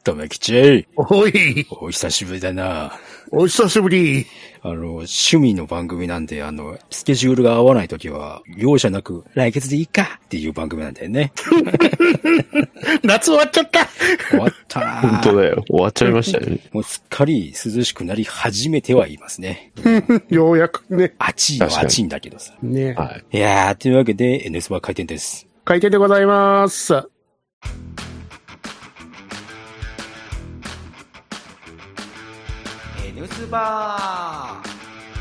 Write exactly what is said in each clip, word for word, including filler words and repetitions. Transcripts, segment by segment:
とめきち。 おい。 お久しぶりだな。 お久しぶり。 あの、趣味の番組なんで、あの、スケジュールが合わないときは、容赦なく、来月でいいかっていう番組なんだよね。 夏終わっちゃった。 終わったな。 本当だよ。終わっちゃいましたよね。 もうすっかり涼しくなり始めてはいますね。 ようやくね。 暑いのは暑いんだけどさ。 ね。 はい。 いやー、というわけで、N スバ開店です。 開店でございます。 N スバー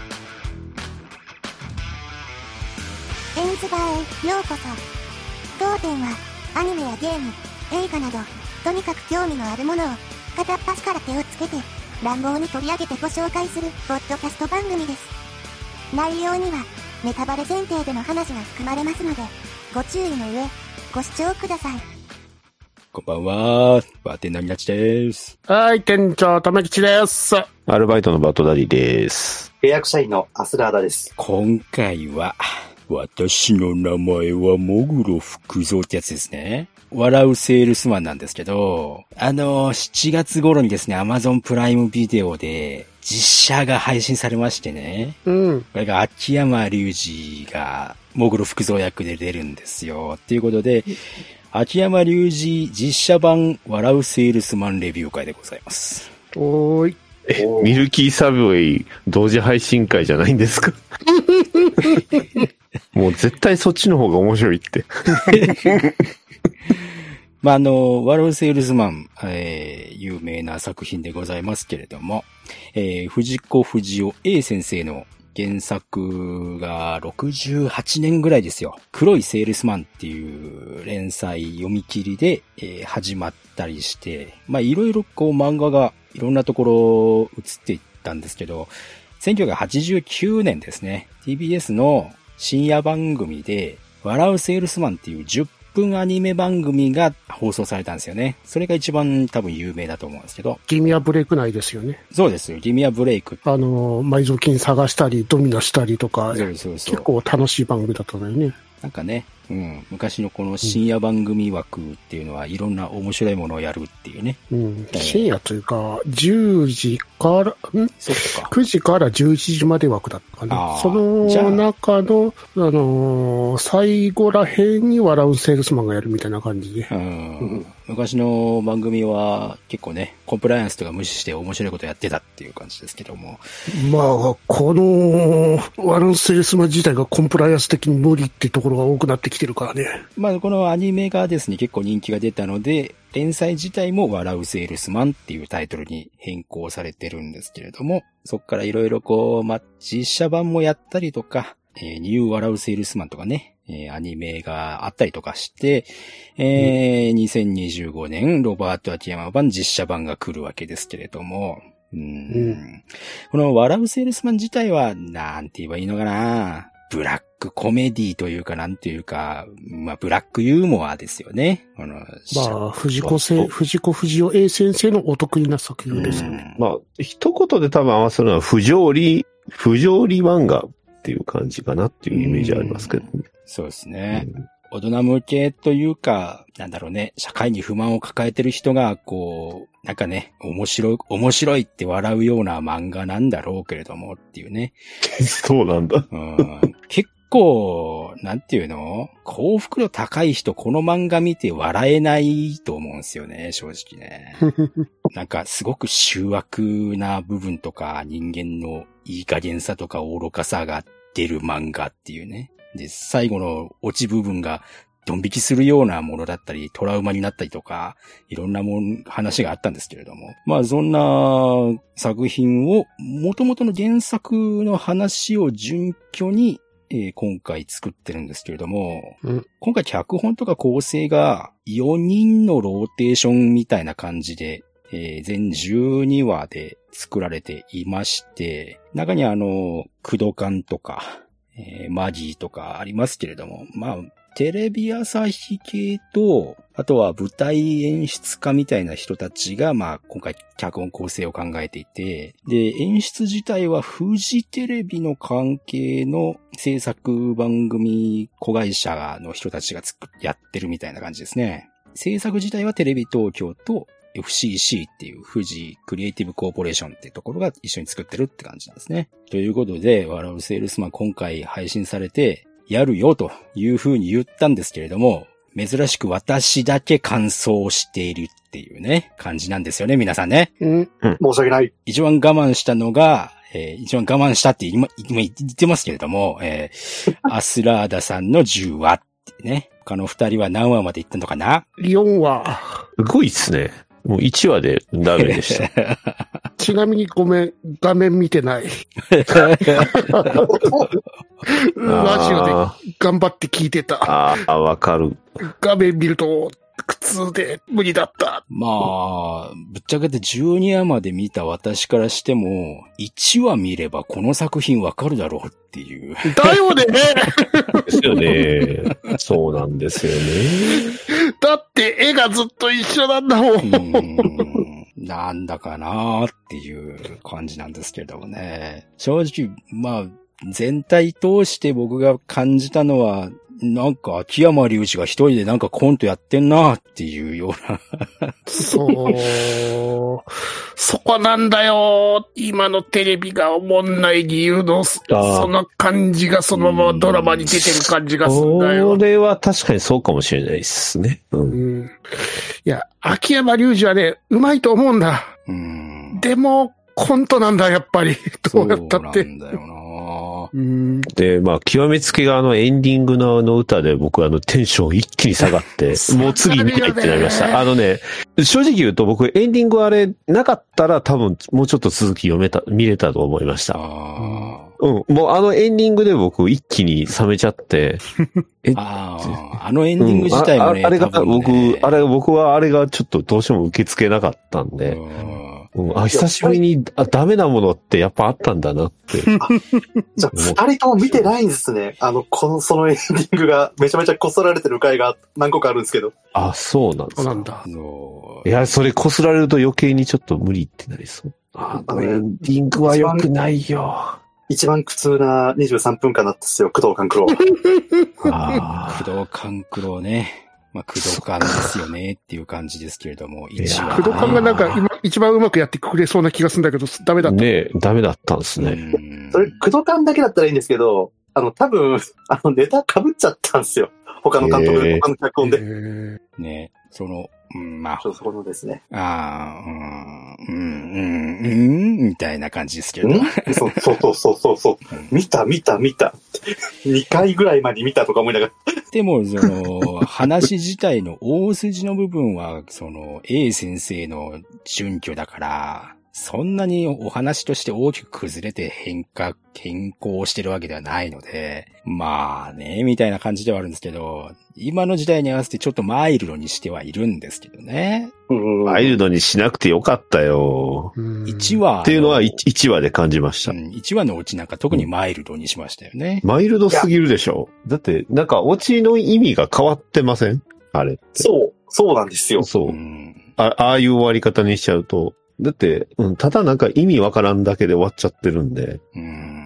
エンズバーへようこそ。当店はアニメやゲーム、映画などとにかく興味のあるものを片っ端から手をつけて乱暴に取り上げてご紹介するポッドキャスト番組です。内容にはネタバレ前提での話が含まれますのでご注意の上ご視聴ください。 こんばんは、バーテンダーになちです。 はい、店長とめきちです。 アルバイトのバトダディです。 契約社員のアスラーダです。 今回は、私の名前はモグロ福蔵ってやつですね。笑うセールスマンなんですけど、あの、しちがつ頃にですね、Amazon プライムビデオで実写が配信されましてね。 うん。 これが秋山隆二がモグロ福蔵役で出るんですよ。っていうことで、秋山隆二実写版笑うセールスマンレビュー会でございます。 おーい。 え、ミルキーサブウェイ同時配信会じゃないんですか？もう絶対そっちの方が面白いって。 まあ、あの、笑うセールスマン、えー、有名な作品でございますけれども、えー、藤子不二雄 A 先生の原作がろくじゅうはちねんぐらいですよ。黒いセールスマンっていう連載読み切りで、えー、始まったりして、まあ、いろいろこう漫画がいろんなところ映っていったんですけど、せんきゅうひゃくはちじゅうきゅうねんですね。ティービーエス の深夜番組で、笑うセールスマンっていうじゅっぷんアニメ番組が放送されたんですよね。それが一番多分有名だと思うんですけど。 ギミアブレイク内ですよね。 そうですよ。ギミアブレイク。 あの、埋蔵金探したり、ドミノしたりとか、 そうそうそう。 結構楽しい番組だったのよね。 なんかね、うん、昔のこの深夜番組枠っていうのはいろんな面白いものをやるっていうね。 うん。深夜というか、じゅうじから、んそっか。 くじからじゅういちじまで枠だったかな。その中の、あのー、最後らへんに笑うセールスマンがやるみたいな感じで。 うんうん、昔の番組は結構ね、コンプライアンスとか無視して面白いことやってたっていう感じですけども。 まあ、この、笑うセールスマン自体がコンプライアンス的に無理ってところが多くなってきてるからね。 まあ、このアニメがですね、結構人気が出たので、連載自体も笑うセールスマンっていうタイトルに変更されてるんですけれども、そっからいろいろこう、まあ、実写版もやったりとか、えー、ニュー笑うセールスマンとかね、えー、アニメがあったりとかして、えーうん、にせんにじゅうごねんロバート秋山版実写版が来るわけですけれども、うーん、うん、この笑うセールスマン自体は、なんて言えばいいのかな、ブラックコメディというか、なんていうか、まあ、ブラックユーモアですよね。あの、 まあ、藤子せ、藤子不二雄 A 先生のお得意な作品ですよね。 まあ、一言で多分合わせるのは、不条理、不条理漫画っていう感じかなっていうイメージありますけどね。 そうですね。うん、大人向けというか、なんだろうね、社会に不満を抱えてる人が、こう、なんかね、面白い、面白いって笑うような漫画なんだろうけれどもっていうね。 そうなんだ。 うん、結構、なんていうの？幸福度高い人、この漫画見て笑えないと思うんですよね、正直ね。なんか、すごく醜悪な部分とか、人間のいい加減さとか愚かさが出る漫画っていうね。で、最後のオチ部分が、ドン引きするようなものだったり、トラウマになったりとか、いろんなもん、話があったんですけれども。まあ、そんな作品を、元々の原作の話を準拠に、えー、今回作ってるんですけれども、うん、今回脚本とか構成がよにんのローテーションみたいな感じで、えー、全じゅうにわで作られていまして、中にあの、クドカンとか、えー、マギーとかありますけれども、まあ、テレビ朝日系と、あとは舞台演出家みたいな人たちが、まあ、今回脚本構成を考えていて、で、演出自体はフジテレビの関係の制作番組子会社の人たちが作っやってるみたいな感じですね。制作自体はテレビ東京と、 エフシーシー っていう富士クリエイティブコーポレーションっていうところが一緒に作ってるって感じなんですね。ということで、笑うセールスマン今回配信されて、やるよという風に言ったんですけれども、珍しく私だけ感想しているっていうね、感じなんですよね、皆さんね。 うん。 申し訳ない。 一番我慢したのが、えー、一番我慢したって今、今言ってますけれども、えー、アスラーダさんのじゅうわってね。他の二人は何話まで行ったのかな ? よん 話。 すごいっすね。もういちわでダメでした。 ちなみにごめん、画面見てない。ラジオで頑張って聞いてた。 ああ、わかる。 画面見ると苦痛で無理だった。 まあ、ぶっちゃけてじゅうにわまで見た私からしても、いちわ見ればこの作品わかるだろうっていう。 だよねですよね。そうなんですよね。 だって絵がずっと一緒なんだもん。 うんなんだかなーっていう感じなんですけどもね。正直、まあ、全体通して僕が感じたのは、なんか秋山隆二が一人でなんかコントやってんなっていうような。 そう。そこなんだよ。今のテレビがおもんない理由の、その感じがそのままドラマに出てる感じがするんだよ。 それは確かにそうかもしれないですね。うん。 うん、いや、秋山隆二はね、うまいと思うんだ。 うん、 でも、コントなんだ、やっぱり。どうやったって。 そうなんだよな。 うん、 で、まあ、極めつけがあのエンディングのあの歌で僕あのテンション一気に下がって、もう次見たいってなりました。あのね、正直言うと僕エンディングあれなかったら多分もうちょっと続き読めた、見れたと思いました。 あうん。もうあのエンディングで僕一気に冷めちゃって。 えああ、あのエンディング自体もね、 うん、あ, あれが、 ね、 僕、あれ、僕はあれがちょっとどうしても受け付けなかったんで。うん、あ、久しぶりにあダメなものってやっぱあったんだなって。 じゃあ、二人とも見てないんですね。あの、この、そのエンディングがめちゃめちゃこすられてる回が何個かあるんですけど。 あ、そうなんですか。 そうなんだ。 いや、それこすられると余計にちょっと無理ってなりそう。あのエンディングは良くないよ。 一番苦痛なにじゅうさんぷんかんだったっすよ、工藤官九郎。 ああ、工藤官九郎ね。まあ、工藤官ですよねっていう感じですけれども、一話。 工藤官がなんか今一番うまくやってくれそうな気がするんだけど、ダメだった。 ねえ、ダメだったんですね。 それ、工藤官だけだったらいいんですけど、あの、多分、あの、ネタ被っちゃったんですよ。他の監督、他の脚本で。 ねその、うん、まあ。 そこのですね。 ああ、うん、うん、うん、うん、みたいな感じですけど。 そうそうそうそうそう。見た、見た、見た。にかいぐらいまで見たとか思いながら。 でも、その、話自体の大筋の部分は、その、A 先生の準拠だから、そんなにお話として大きく崩れて変化、変更してるわけではないので、まあね、みたいな感じではあるんですけど、今の時代に合わせてちょっとマイルドにしてはいるんですけどね。 マイルドにしなくてよかったよ。 いちわ。 っていうのはいちわで感じました。 うん、いちわのオチなんか特にマイルドにしましたよね。 マイルドすぎるでしょ。だって、なんかオチの意味が変わってません？あれって。 そう、そうなんですよ。 そう。うん、あ, ああいう終わり方にしちゃうと、だって、うん、ただなんか意味わからんだけで終わっちゃってるんで。うん。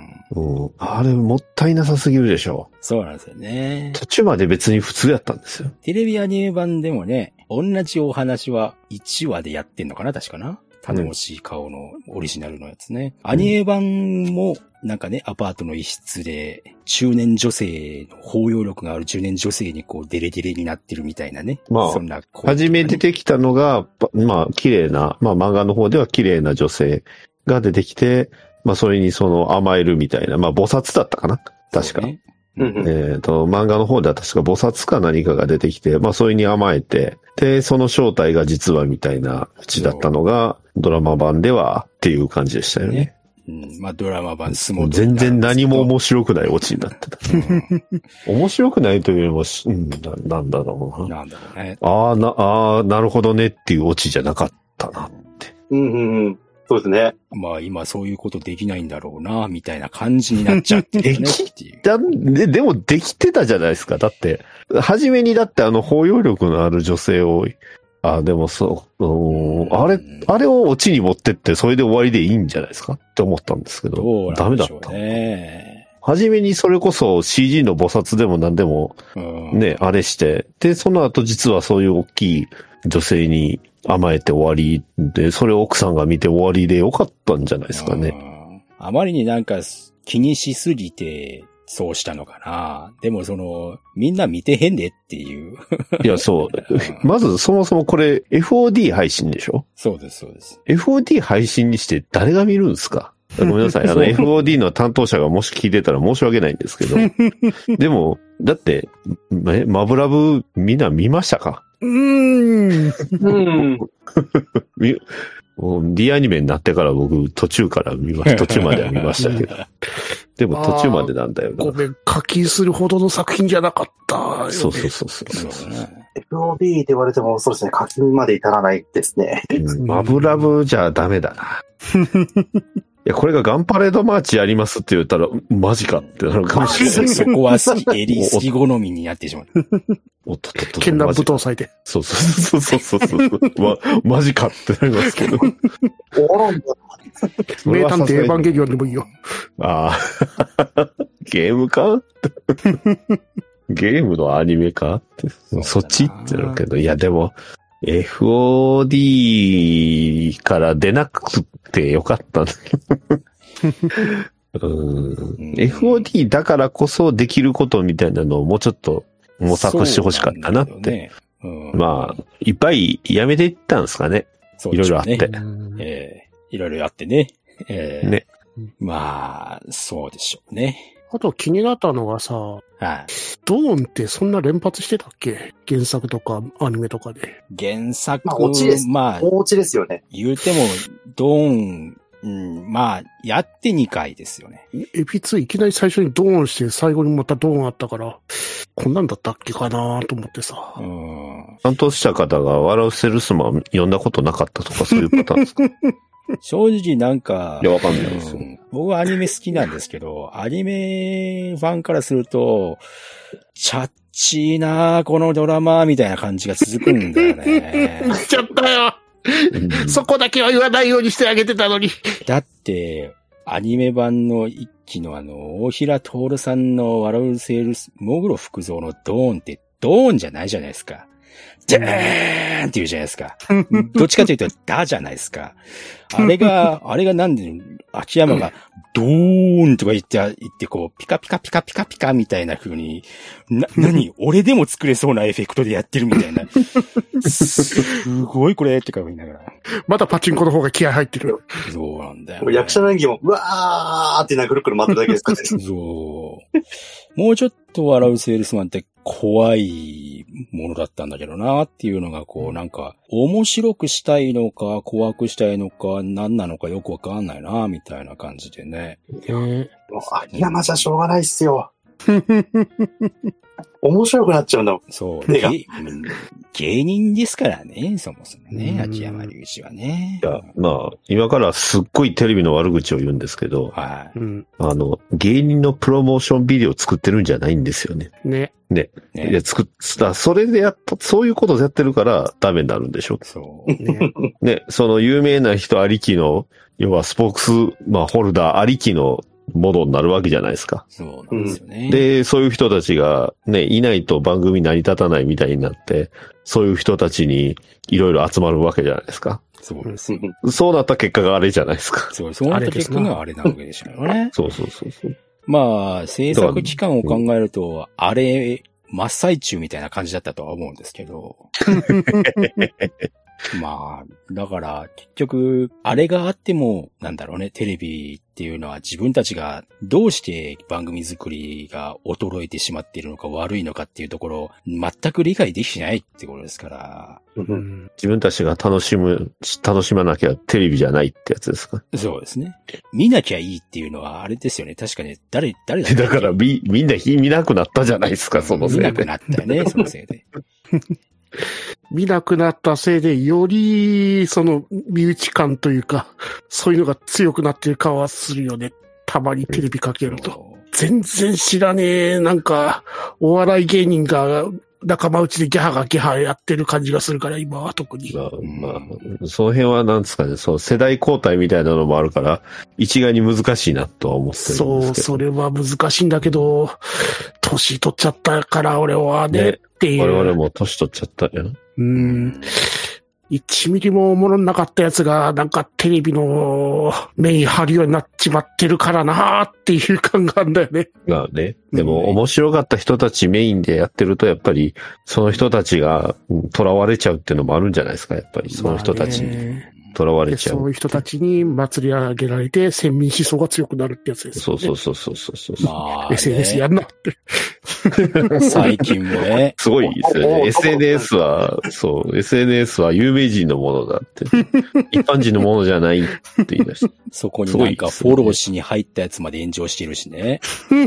うん。あれもったいなさすぎるでしょ。 そうなんですよね。 途中まで別に普通やったんですよ。 テレビアニメ版でもね、同じお話はいちわでやってんのかな確かな頼もしい顔のオリジナルのやつね。うん、アニメ版もなんかね、アパートの一室で中年女性の包容力がある中年女性にこうデレデレになってるみたいなね。 まあ、 そんな、ね、 初め出てきたのが、まあ綺麗な、まあ漫画の方では綺麗な女性が出てきて、まあそれにその甘えるみたいな、まあ菩薩だったかな確か。ねうんうん、えっと、漫画の方では確か菩薩か何かが出てきて、まあそれに甘えて、で、その正体が実はみたいな口だったのが、ドラマ版ではっていう感じでしたよね。ねうん、まあドラマ版相撲全然何も面白くないオチになってた。うん、面白くないというよりも、うん、な, なんだろうな。 なんだろうね。 ああ、な、ああ、なるほどねっていうオチじゃなかったなって。 うんうんうん。そうですね。 まあ今そういうことできないんだろうな、みたいな感じになっちゃってるねっていう。 だで、でもできてたじゃないですか。だって、初めにだってあの包容力のある女性を、あ、でもそう、うん、あれ、あれをオチに持ってってそれで終わりでいいんじゃないですかって思ったんですけど。 どうなんでしょうね。 ダメだった。初めにそれこそ シージー の菩薩でも何でもね、うん、あれして、で、その後実はそういう大きい女性に甘えて終わりで、それを奥さんが見て終わりでよかったんじゃないですかね。 あまりになんか気にしすぎて、そうしたのかな。でもその、みんな見てへんでっていう。 いや、そう。まずそもそもこれ エフオーディー 配信でしょ？ そうです、そうです。 エフオーディー 配信にして誰が見るんですか？ごめんなさい。あの エフオーディー の担当者がもし聞いてたら申し訳ないんですけど。でも、だって、え、マブラブみんな見ましたか？ うーん。 うん。 もう D アニメになってから僕途中から見ました。途中までは見ましたけど。でも途中までなんだよな。 ごめん、課金するほどの作品じゃなかったよね。 そうそうそうそうそう、 ね。エフオーディー って言われてもそうですね、課金まで至らないですね。 うん、マブラブじゃダメだな。いや、これがガンパレードマーチやりますって言ったら、マジかってなるかもしれない。 そこは好き、襟好き好みになってしまう。 おっとっとっと。 剣乱舞踏祭で。 そうそうそうそうそう。ま、マジかってなりますけど。 おらんだ。 名探偵エヴァンゲリオンでもいいよ。 ああ。ゲームかゲームのアニメかって。そっちってなるけど。いや、でも、エフオーディー から出なくてよかったんだけど。うん、エフオーディー だからこそできることみたいなのをもうちょっと模索してほしかったなって。ねうん、まあ、いっぱいやめていったんですかね。 そういろいろあって。 えー、いろいろあってね。えー、 ね。 まあ、そうでしょうね。 あと気になったのがさ、はい、ドーンってそんな連発してたっけ？原作とかアニメとかで。 原作、 まあ、オチです。 まあ、 オチですよね。 言うても、ドーン、うん、まあ、やってにかいですよね。 エピツーいきなり最初にドーンして最後にまたドーンあったから、こんなんだったっけかなと思ってさ。 うん。 担当した方が笑うセルスマン読んだことなかったとかそういうパターンですか？ 正直なんか、 いや、わかんないですよ、 うん。僕はアニメ好きなんですけど、アニメファンからすると、チャッチーなこのドラマみたいな感じが続くんだよね。 言っちゃったよ。そこだけは言わないようにしてあげてたのに。 だって、アニメ版の一期のあの、大平徹さんの笑うセールス、モグロ福蔵のドーンってドーンじゃないじゃないですか。じゃーんって言うじゃないですか。どっちかというと、ダじゃないですか。あれが、あれがなんで、秋山が、ドーンとか言って、言ってこう、ピカピカピカピカピカみたいな風に、な、なに、俺でも作れそうなエフェクトでやってるみたいな。すごいこれってか言いながら。 まだパチンコの方が気合入ってる。 そうなんだよ、ね。 役者の演技も、うわーってなくるくる回ってるだけですからね。 そう。もうちょっと笑うセールスマンって怖いものだったんだけどなっていうのがこうなんか面白くしたいのか怖くしたいのか何なのかよくわかんないなみたいな感じでね。 えー、 もう秋山じゃしょうがないっすよ。面白くなっちゃうんだもん。 そう。芸, 芸人ですからね、そもそもね、秋山隆二はね。 いや、まあ、今からすっごいテレビの悪口を言うんですけど、 はい。 あの、芸人のプロモーションビデオ作ってるんじゃないんですよね。 ね。 ね。 ねいや、作っ、それでやっぱ、そういうことをやってるからダメになるんでしょ。 そう。ね。 ね、その有名な人ありきの、要はスポークス、まあ、ホルダーありきの、ものになるわけじゃないですか。 そうなんですよね。 で、そういう人たちがね、いないと番組成り立たないみたいになって、そういう人たちにいろいろ集まるわけじゃないですか。 そうです。 そうなった結果があれじゃないですか。 そう、そうなった結果があれなわけでしょうね。 そうそうそうそう。 まあ、制作期間を考えると、あれ、真っ最中みたいな感じだったとは思うんですけど。まあ、だから、結局、あれがあっても、なんだろうね、テレビっていうのは自分たちがどうして番組作りが衰えてしまっているのか悪いのかっていうところを全く理解できないってことですから。 うん、自分たちが楽しむ、楽しまなきゃテレビじゃないってやつですか。 そうですね。見なきゃいいっていうのはあれですよね。確かに、誰、誰だだからみ、みんな見なくなったじゃないですか、そのせいで。 見なくなったよね、そのせいで。 見なくなったせいで、より、その、身内感というか、そういうのが強くなってる感はするよね。たまにテレビかけると。全然知らねえ、なんか、お笑い芸人が、仲間内でギャハがギャハやってる感じがするから、今は特に。 まあ、まあ、その辺はなんですかね、そう、世代交代みたいなのもあるから、一概に難しいなとは思ってるんですけど。 そう、それは難しいんだけど、年取っちゃったから、俺はね、ねっていう。 我々も年取っちゃったよ。 うん。 いちミリもおもろなかったやつが、なんかテレビのメイン張るようになっちまってるからなーっていう感があるんだよね。 まあね。でも面白かった人たちメインでやってると、やっぱりその人たちが囚われちゃうっていうのもあるんじゃないですか、やっぱりその人たちに囚われちゃう。 そういう人たちに祭り上げられて、先民思想が強くなるってやつですよね。 そうそうそうそうそうそう。 まあ、ね、 エスエヌエス やんなって。 最近もね。 すごいですよね。エスエヌエス は、そう、エスエヌエス は有名人のものだって。一般人のものじゃないって言い出して。 そこになんかフォローしに入ったやつまで炎上してるしね。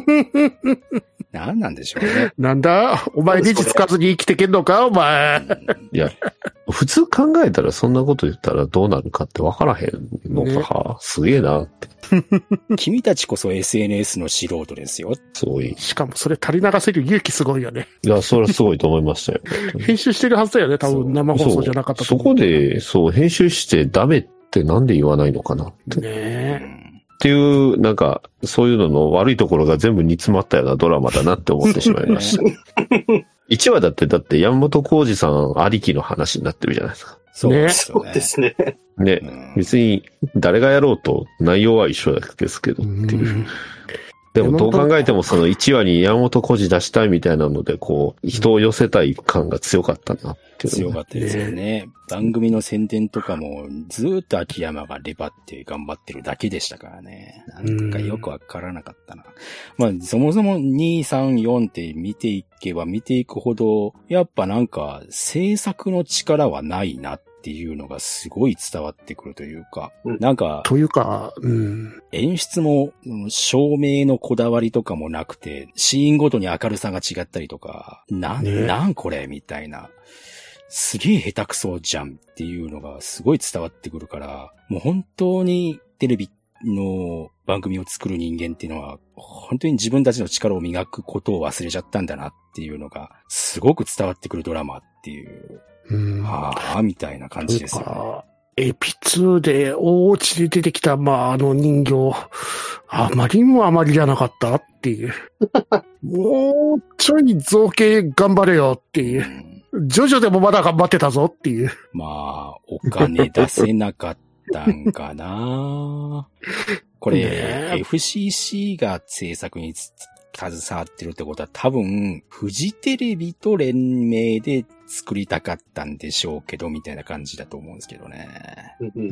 何なんでしょうね。 なんだお前理事つかずに生きてけんのかお前。 いや、普通考えたらそんなこと言ったらどうなるかって分からへんのか、ね、すげえなって。 君たちこそ エスエヌエス の素人ですよ。 すごい。 しかもそれ垂れ流せる勇気すごいよね。 いや、それはすごいと思いましたよ。 編集してるはずだよね、多分生放送じゃなかったと思う。 そこで、そう、編集してダメってなんで言わないのかなって。 ねえ。 っていう、なんか、そういうのの悪いところが全部煮詰まったようなドラマだなって思ってしまいました。いちわだって、だって山本浩二さんありきの話になってるじゃないですか。 そうですね。そうですね。 ね、うん、別に誰がやろうと内容は一緒ですけどっていう。うんでもどう考えてもそのいちわに山本浩二出したいみたいなので、こう、人を寄せたい感が強かったなっていう、ね。 強かったですよね。番組の宣伝とかもずーっと秋山がレバって頑張ってるだけでしたからね。なんかよくわからなかったな。まあそもそもに、さん、よんって見ていけば見ていくほど、やっぱなんか制作の力はないなって。っていうのがすごい伝わってくるというか、うん、なんか、 というか、うん、 演出も照明のこだわりとかもなくて、シーンごとに明るさが違ったりとか、なん、ね、なんこれみたいな、すげえ下手くそじゃんっていうのがすごい伝わってくるから、もう本当にテレビの番組を作る人間っていうのは、本当に自分たちの力を磨くことを忘れちゃったんだなっていうのが、すごく伝わってくるドラマっていう。うん、はあ、みたいな感じですよね。 エピツーで大落ちで出てきた、まあ、あの人形、あまりにもあまりじゃなかったっていう。もうちょい造形頑張れよっていう。うん、ジョジョでもまだ頑張ってたぞっていう。 まあ、お金出せなかったんかな。これ、ね、エフシーシー が制作に携わってるってことは多分、フジテレビと連名で作りたかったんでしょうけど、みたいな感じだと思うんですけどね。 うん、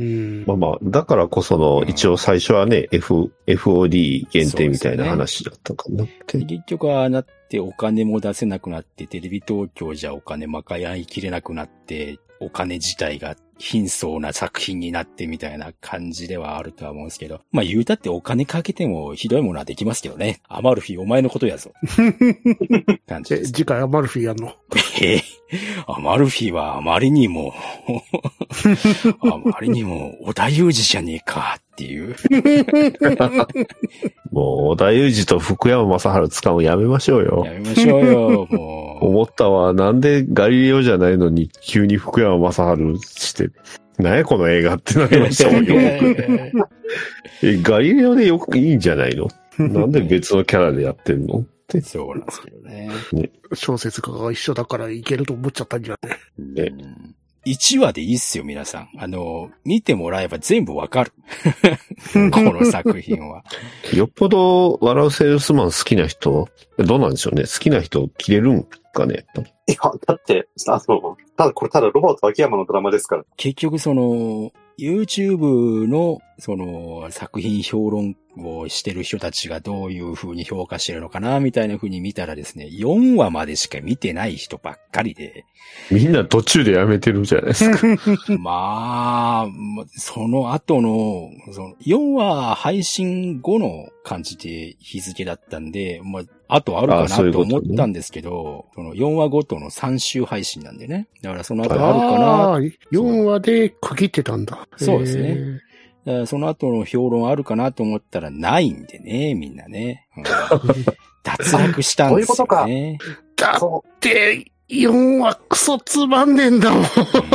まあまあ、だからこその、一応最初はね、うん、F、エフオーディー 限定みたいな話だったかなって。 ね、結局はなってお金も出せなくなって、テレビ東京じゃお金賄いきれなくなって、お金自体が貧相な作品になってみたいな感じではあるとは思うんですけど。まあ言うたってお金かけてもひどいものはできますけどね。アマルフィお前のことやぞ。感じです。 え、次回アマルフィやんの？ えー、アマルフィはあまりにも、あまりにも小田裕二じゃねえかっていう。 もう小田裕二と福山雅治使うのやめましょうよ。 やめましょうよ、もう。 思ったわ。なんでガリレオじゃないのに急に福山雅治して、何やこの映画ってなりましたもんよ。え、ガリレオでよくいいんじゃないの？なんで別のキャラでやってんのって。 そうなんですけどね。 ね、小説家が一緒だからいけると思っちゃったんじゃない？ ね。 いちわでいいっすよ、皆さん。あの、見てもらえば全部わかる。この作品は。 よっぽど笑うセールスマン好きな人、どうなんでしょうね。好きな人切れるんかね。 いや、だって、あの、ただこれただロバート秋山のドラマですから。 結局その、YouTube の、その、作品評論をしてる人たちがどういう風に評価してるのかな、みたいな風に見たらですね、よんわまでしか見てない人ばっかりで。 みんな途中でやめてるじゃないですか。 まあ、その後の、そのよんわ配信後の感じで日付だったんで、まあ、あとあるかなと思ったんですけど、そのよんわごとのさん週配信なんでね。だからその後あるかな。 あ、よんわで区切ってたんだ。 そうですね。だからその後の評論あるかなと思ったらないんでね、みんなね。うん、脱落したんですよね。そういうことか。 だって、よんわクソつまんねえんだもん。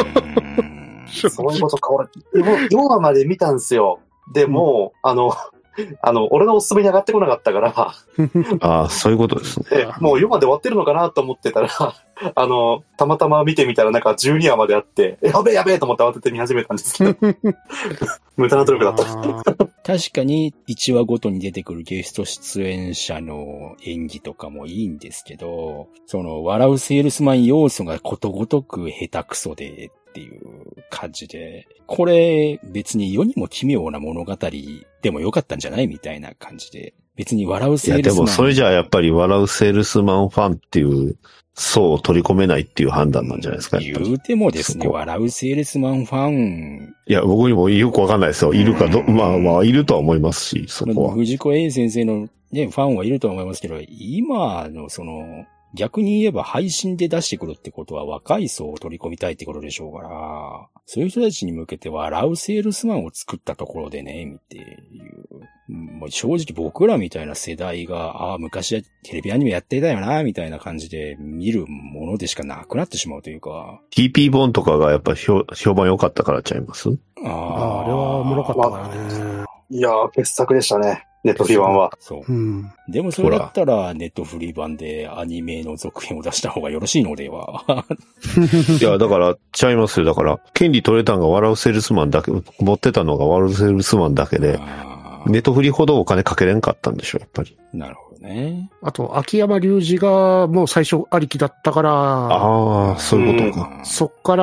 そういうことか。俺、よんわまで見たんですよ。でも、うん、あの、 あの、俺のおすすめに上がってこなかったから、 ああ、そういうことですね。 えもうよんわで終わってるのかなと思ってたら、あの、たまたま見てみたらなんかじゅうにわまであって、やべえやべえと思って慌てて見始めたんですけど、無駄な努力だった。 確かにいちわごとに出てくるゲスト出演者の演技とかもいいんですけど、その笑うセールスマン要素がことごとく下手くそでっていう感じで、これ別に世にも奇妙な物語でもよかったんじゃないみたいな感じで、別に笑うセールスマン。いやでもそれじゃあやっぱり笑うセールスマンファンっていう層を取り込めないっていう判断なんじゃないですか。 言うてもですね、笑うセールスマンファン。 いや、僕にもよくわかんないですよ。いるかど、まあまあ、いるとは思いますし、そこは。 藤子 A 先生のね、ファンはいるとは思いますけど、今のその、逆に言えば配信で出してくるってことは若い層を取り込みたいってことでしょうから、そういう人たちに向けて笑うセールスマンを作ったところでね、見ていう。もう正直僕らみたいな世代が、ああ、昔はテレビアニメやってたよな、みたいな感じで見るものでしかなくなってしまうというか。 ティーピー 本とかがやっぱ評判良かったからちゃいます？ ああ、あれはおもろかったからね。 いやー、傑作でしたね。ネットフリ版は。 そう。うん。でもそれだったら、ネットフリ版でアニメの続編を出した方がよろしいのでは。 いや、だから、ちゃいますよ。だから、権利取れたのが笑うセールスマンだけ、持ってたのが笑うセールスマンだけで、ネットフリほどお金かけれんかったんでしょ、やっぱり。 なるほどね。 あと、秋山隆二がもう最初ありきだったから、 ああ、そういうことか。 そっから、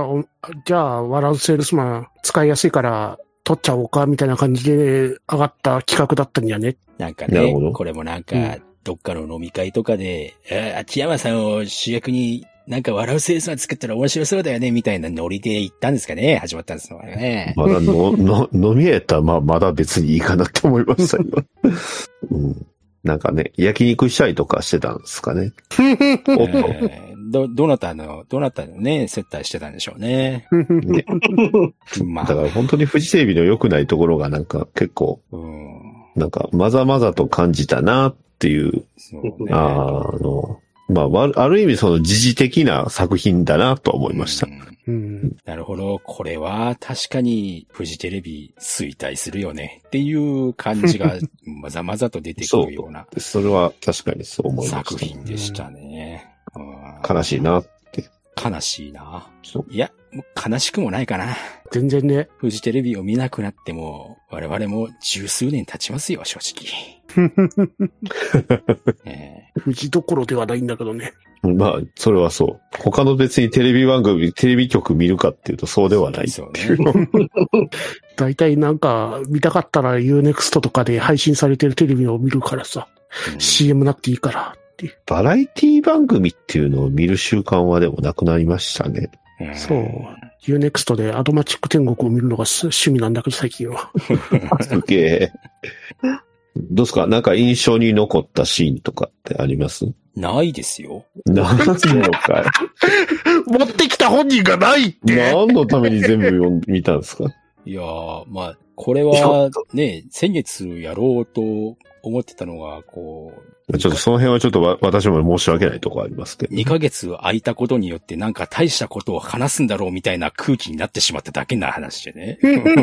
じゃあ、笑うセールスマン使いやすいから、取っちゃおうかみたいな感じで上がった企画だったんやね。 なんかね、これもなんか、うん、どっかの飲み会とかで、あ、秋山さんを主役になんか笑うセールスマン作ったら面白そうだよねみたいなノリで言ったんですかね。始まったんですよね。 まだの、の、飲み屋やったらまあまだ別にいいかなって思いました今、うん。なんかね、焼肉したりとかしてたんですかね。おっと。 えーど、どなたの、どなたのね、接待してたんでしょうね。 ねまあ、だから本当にフジテレビの良くないところがなんか結構、うん、なんかまざまざと感じたなっていう、そうね、あの、まあ、ある意味その時事的な作品だなと思いました。 うんうん、なるほど。これは確かにフジテレビ衰退するよねっていう感じがまざまざと出てくるような。 そ, それは確かにそう思いました。 作品でしたね。 悲しいなって。 悲しいな。いや、もう悲しくもないかな。 全然ね。 フジテレビを見なくなっても、我々も十数年経ちますよ、正直。 えー、フジどころではないんだけどね。 まあ、それはそう。他の別にテレビ番組、テレビ局見るかっていうとそうではないっていう。 だいたいなんか見たかったら ユーネクスト とかで配信されてるテレビを見るからさ。うん、シーエム なっていいから。 バラエティ番組っていうのを見る習慣はでもなくなりましたね。 そう。ユーネクスト でアドマチック天国を見るのが趣味なんだけど最近は。 すげえ。どうですか？なんか印象に残ったシーンとかってあります？ ないですよ。 ないのかい。 持ってきた本人がないって。 何のために全部読ん見たんですか？ いやー、まあ、これはね、先月やろうと思ってたのが、こう。ちょっとその辺はちょっとわ私も申し訳ないところありますけど。 にかげつ空いたことによってなんか大したことを話すんだろうみたいな空気になってしまっただけな話でね。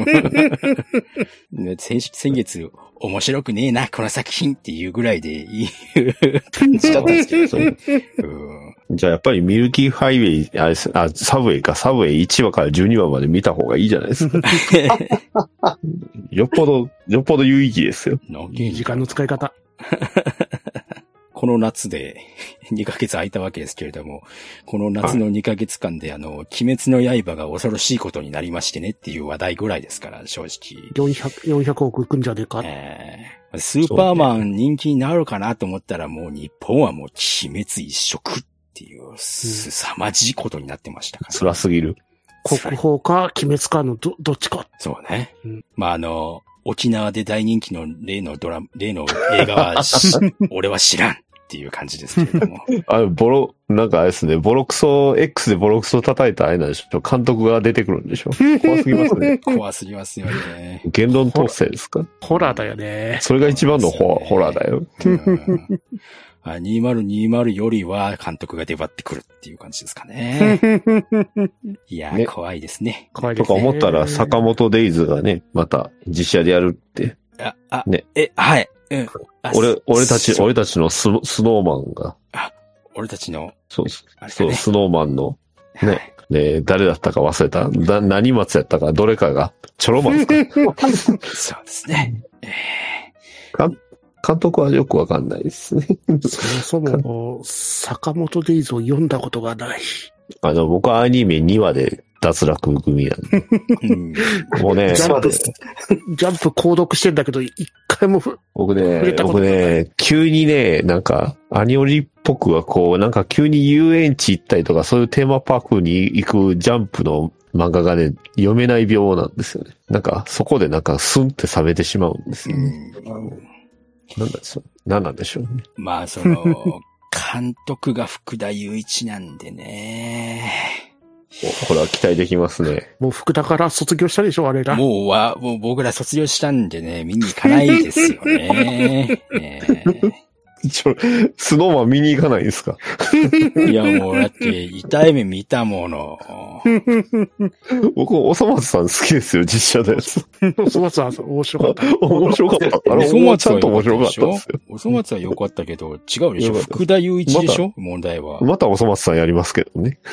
先, 先月面白くねえな、この作品っていうぐらいでいい感じだったんですけど。 うん、じゃあやっぱりミルキーハイウェイ、あ、あサブウェイか、サブウェイいちわからじゅうにわまで見た方がいいじゃないですか。よっぽど、よっぽど有意義ですよ。 いい時間の使い方。 この夏でにかげつ空いたわけですけれども、この夏のにかげつかんであの、鬼滅の刃が恐ろしいことになりましてねっていう話題ぐらいですから、正直。 よんひゃく、よんひゃくおくいくんじゃねえか。 えー、スーパーマン人気になるかなと思ったらもう日本はもう鬼滅一色っていう、すさまじいことになってましたから、ね。 辛すぎる。 国宝か鬼滅かのど、どっちか。 そうね。うん、まああの、沖縄で大人気の例のドラマ、例の映画は、俺は知らんっていう感じですけれども。 あ、ボロ、なんかあれですね、ボロクソ、X でボロクソ叩いたあれなんでしょ？監督が出てくるんでしょ？怖すぎますね。 怖すぎますよね。 言論統制ですか？ ホラーだよね。 それが一番のホ、ね、ホラーだよ。 にせんにじゅうよりは監督が出張ってくるっていう感じですかね。いや、ね、怖いですね。 怖いですね。 とか思ったら坂本デイズがね、また実写でやるってあ、あ、 ね。 え、はい。うん。 俺、俺たち、俺たちのスノスノーマンが。 あ、俺たちの。 そうです。そう、スノーマンの。ね。ね誰だったか忘れた。だ、何松やったか、どれかが。チョロマンですか。 そうですね。えー、監監督はよくわかんないですね。 そもそも、坂本デイズを読んだことがない。 あの、僕はアニメにわで脱落組なんで。うん、もうね、 ジャンプ、ジャンプ購読してんだけど、一回も僕ね、僕ね、急にね、なんか、アニオリっぽくはこう、なんか急に遊園地行ったりとか、そういうテーマパークに行くジャンプの漫画がね、読めない病なんですよね。なんか、そこでなんか、スンって冷めてしまうんですよね。うん、なんなんでしょう。なんなんでしょうね。 まあ、その、監督が福田雄一なんでね。 これは期待できますね。 もう福田から卒業したでしょ、あれら。 もうは、もう僕ら卒業したんでね、見に行かないですよね。ねちょ、スノーマン見に行かないんですか？ いやもうだって痛い目見たもの。 僕おそ松さん好きですよ、実写のやつ。 おそ松は面白かった。 面白かった。あれ、おそ松はちゃんと面白かったですよ。 おそ松は良かったけど、違うでしょ。福田雄一でしょ、ま、問題は。 またおそ松さんやりますけどね。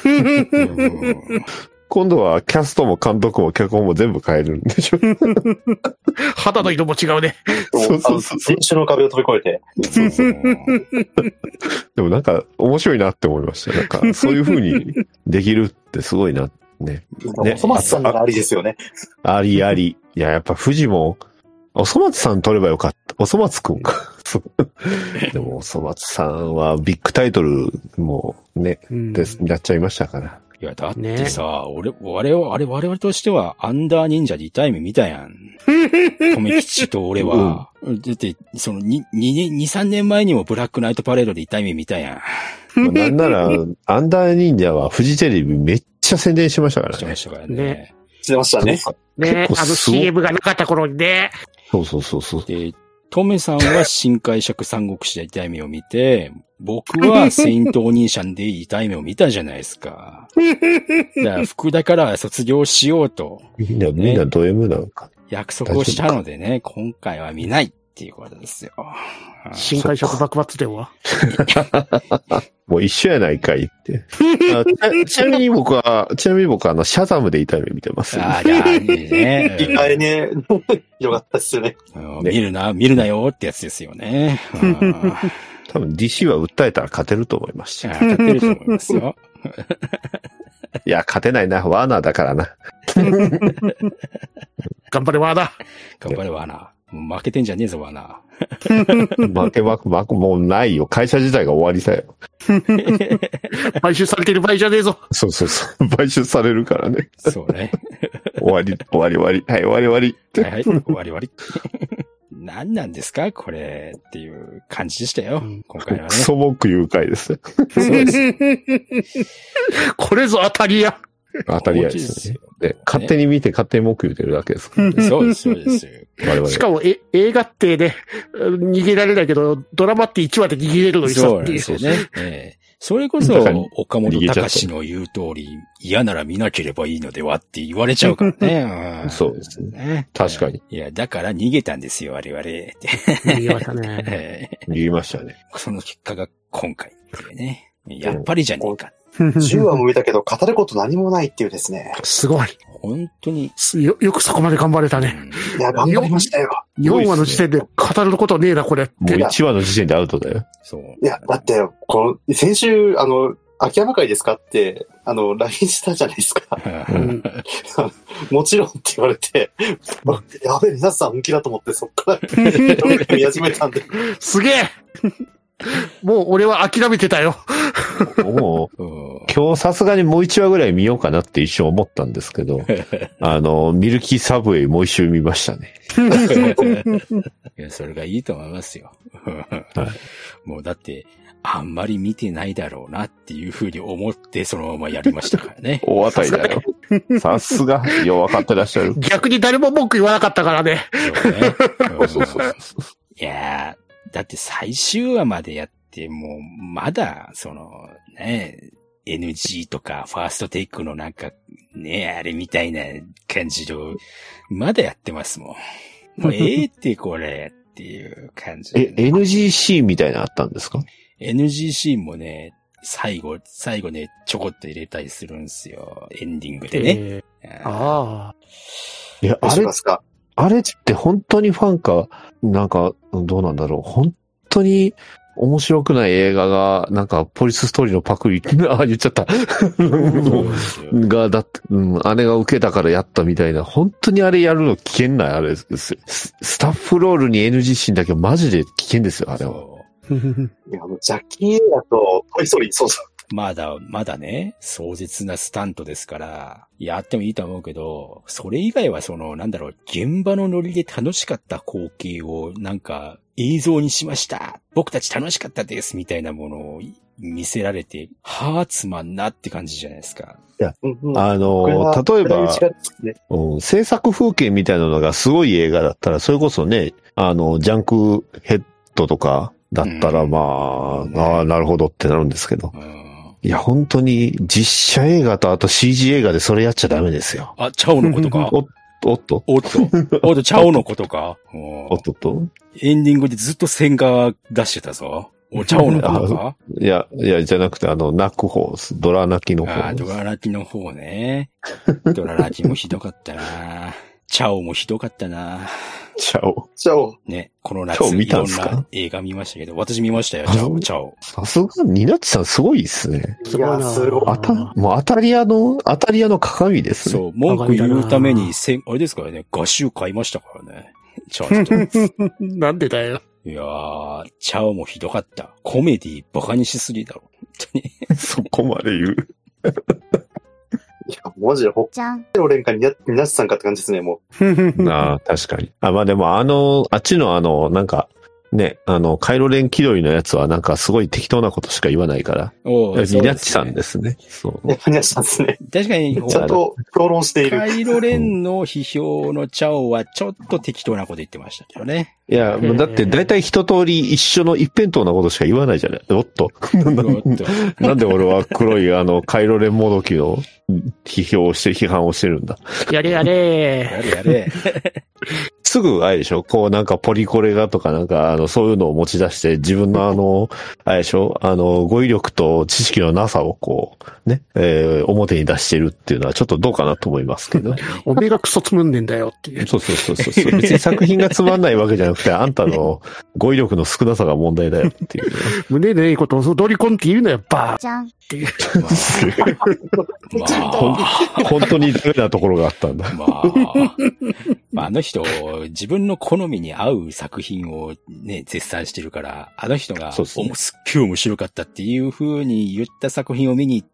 今度はキャストも監督も脚本も全部変えるんでしょ。 肌の色も違うね。 そうそうそう。人種の壁を飛び越えて。そうそうでもなんか面白いなって思いました。なんかそういう風にできるってすごいな。ね。 ね。おそ松さんならありですよね。 ありあり。いや、やっぱ富士も、おそ松さん取ればよかった。おそ松くんか。でもおそ松さんはビッグタイトルもね、でやっちゃいましたから。 いや、だってさ、ね、俺、我々、あれ、我々としては、アンダー忍者で痛い目見たやん。富吉と俺は。うん、だって、その、に、に、に、さんねんまえにもブラックナイトパレードで痛い目見たやん。なんなら、アンダー忍者はフジテレビめっちゃ宣伝しましたからね。 しましたからね。 ねしてましたね。 ねあの シーエム がなかった頃にね。 そうそうそうそう。で、 トメさんは新解釈三国志で痛い目を見て、僕はセイントお兄さんで痛い目を見たじゃないですか。だから福田から卒業しようと。 みんな、みんなド M なのか。 約束をしたのでね、今回は見ないっていうことですよ。 新解釈幕末伝はもう一緒やないかいってち。ちなみに僕は、ちなみに僕はあの、シャザムで痛い目見てます、 ね。ああ、いや、いいね。 意外ね。よかったっすよね。 見るな、見るなよってやつですよね。 多分 ディーシー は訴えたら勝てると思いますし。 勝てると思いますよ。 いや、勝てないな。ワーナーだからな。 頑張れ、ワーナー。 頑張れ、ワーナー。もう負けてんじゃねえぞ、ワーナー。 負け負け、負け、もうないよ。会社自体が終わりだよ。 買収されてる場合じゃねえぞ。 そうそうそう。買収されるからね。 そうね。 終わり、終わり終わり。はい、終わり終わり。 はいはい、終わり終わり。何なんですかこれっていう感じでしたよ。今回はね。 クソ文句誘拐ですね。 そうです。 これぞ当たり屋。 当たり屋ですね。で、勝手に見て勝手に文句言ってるだけですからね。 そうです、そうです。 我々しかもえ映画ってね、逃げられないけど、ドラマっていちわで逃げれるのにさ。 そうですよね。えーそれこそ、岡本隆の言う通り、嫌なら見なければいいのではって言われちゃうからね。 そうですね。確かに。 いや、だから逃げたんですよ、我々。 逃げましたね。 逃げましたね。 その結果が今回ってね。やっぱりじゃねえか。 じゅうわも見たけど、語ること何もないっていうですね。 すごい。 本当に。 よ、よくそこまで頑張れたね。 いや、頑張りましたよ。 よんわの時点で語ることねえな、これって。 もういちわの時点でアウトだよ。 そう。 いや、だって、この、先週、あの、秋山会ですかって、あの、ライン したじゃないですか。うん、もちろんって言われて、やべえ、皆さん本気だと思って、そっから見始めたんで。 すげえもう俺は諦めてたよ。 もう、今日さすがにもういちわぐらい見ようかなって一瞬思ったんですけど、あの、ミルキーサブウェイもう一周見ましたね。 いや、それがいいと思いますよ。はい、もうだって、あんまり見てないだろうなっていうふうに思ってそのままやりましたからね。 大当たりだよ。さすが、よう分かってらっしゃる。 逆に誰も文句言わなかったからね。 そうね。うん、そうそうそういやー、だって最終話までやってもうまだそのね、エヌジー とかファーストテイクのなんかね、あれみたいな感じのまだやってますもん。 もうええってこれっていう感じ、 え、エヌジーシー みたいなのあったんですか？ エヌジーシー もね、最後、最後ね、ちょこっと入れたりするんですよ。エンディングでね。 えー、ああ。 いや、あれ、あれって本当にファンか、なんか、どうなんだろう。本当に面白くない映画が、なんか、ポリスストーリーのパクリ、ああ、言っちゃった。が、だって、うん、あれが受けたからやったみたいな、本当にあれやるの危険な、あれです。ス, スタッフロールに エヌジー シーンだけマジで危険ですよ、あれは。 いや、あの、ジャッキー映画とトイストーリー、そうそう。 まだ、まだね、壮絶なスタントですから、やってもいいと思うけど、それ以外はその、なんだろう、現場のノリで楽しかった光景を、なんか、映像にしました。僕たち楽しかったです、みたいなものを見せられて、はぁ、つまんなって感じじゃないですか。 いや、あの、例えば、うん、制作風景みたいなのがすごい映画だったら、それこそね、あの、ジャンクヘッドとかだったら、まあ、うん、ああ、なるほどってなるんですけど。うんいや、本当に、実写映画とあと シージー 映画でそれやっちゃダメですよ。 あ、チャオのことか。 お、おっとおっとおっと、チャオのことか。 おっとっとエンディングでずっと線画出してたぞ。お、チャオのことかいや、いや、じゃなくて、あの、泣く方、ドラ泣きの方。 あ、ドラ泣きの方ね。ドラ泣きもひどかったなチャオもひどかったなチャオ。 チャオ。 ね、この夏いろんな映画見ましたけど、私見ましたよ、チャオ、チャオ。 さすが、ニナッチさんすごいですね。 すごいな。すごい。 あた、もう当たり屋の、当たり屋の鏡ですね。 そう、文句言うために、せん、あれですからね、画集買いましたからね。ちゃんと。 なんでだよ。 いやー、チャオもひどかった。コメディバカにしすぎだろ。本当に。 そこまで言う。 いや、マジで、ほっじゃん。 おれんかにな、になっさんかって感じですね、もう。ああ、確かに。あ、まあでも、あの、あっちのあの、なんか、ね、あの、カイロレン気取りのやつはなんかすごい適当なことしか言わないから。 おー、ニナッチさんですね。そう。 ニナッチさんですね。 確かに、 ちゃんと評論している。 カイロレンの批評のチャオはちょっと適当なこと言ってましたけどね。 いや、だって大体一通り一緒の一辺倒なことしか言わないじゃない。おっと。なんで俺は黒いあの、カイロレンもどきの批評をして、批判をしてるんだ。 やれやれやれやれ。 すぐ、あれでしょこうなんかポリコレがとかなんか、あの、そういうのを持ち出して、自分のあの、あれでしょあの、語彙力と知識のなさをこう、ね、えー、表に出してるっていうのはちょっとどうかなと思いますけど。 おめえがクソつむんでんだよっていう。 そうそうそうそう。別に作品がつまんないわけじゃなくて、あんたの語彙力の少なさが問題だよっていう。 胸のいいことをドリコンって言うのよ、バーじゃん。 っていう。 まあ、 本当にダメなところがあったんだ。 まあ、まあ、あの人、自分の好みに合う作品をね、絶賛してるから、あの人が、 そうそうおもすっげえ面白かったっていう風に言った作品を見に行って、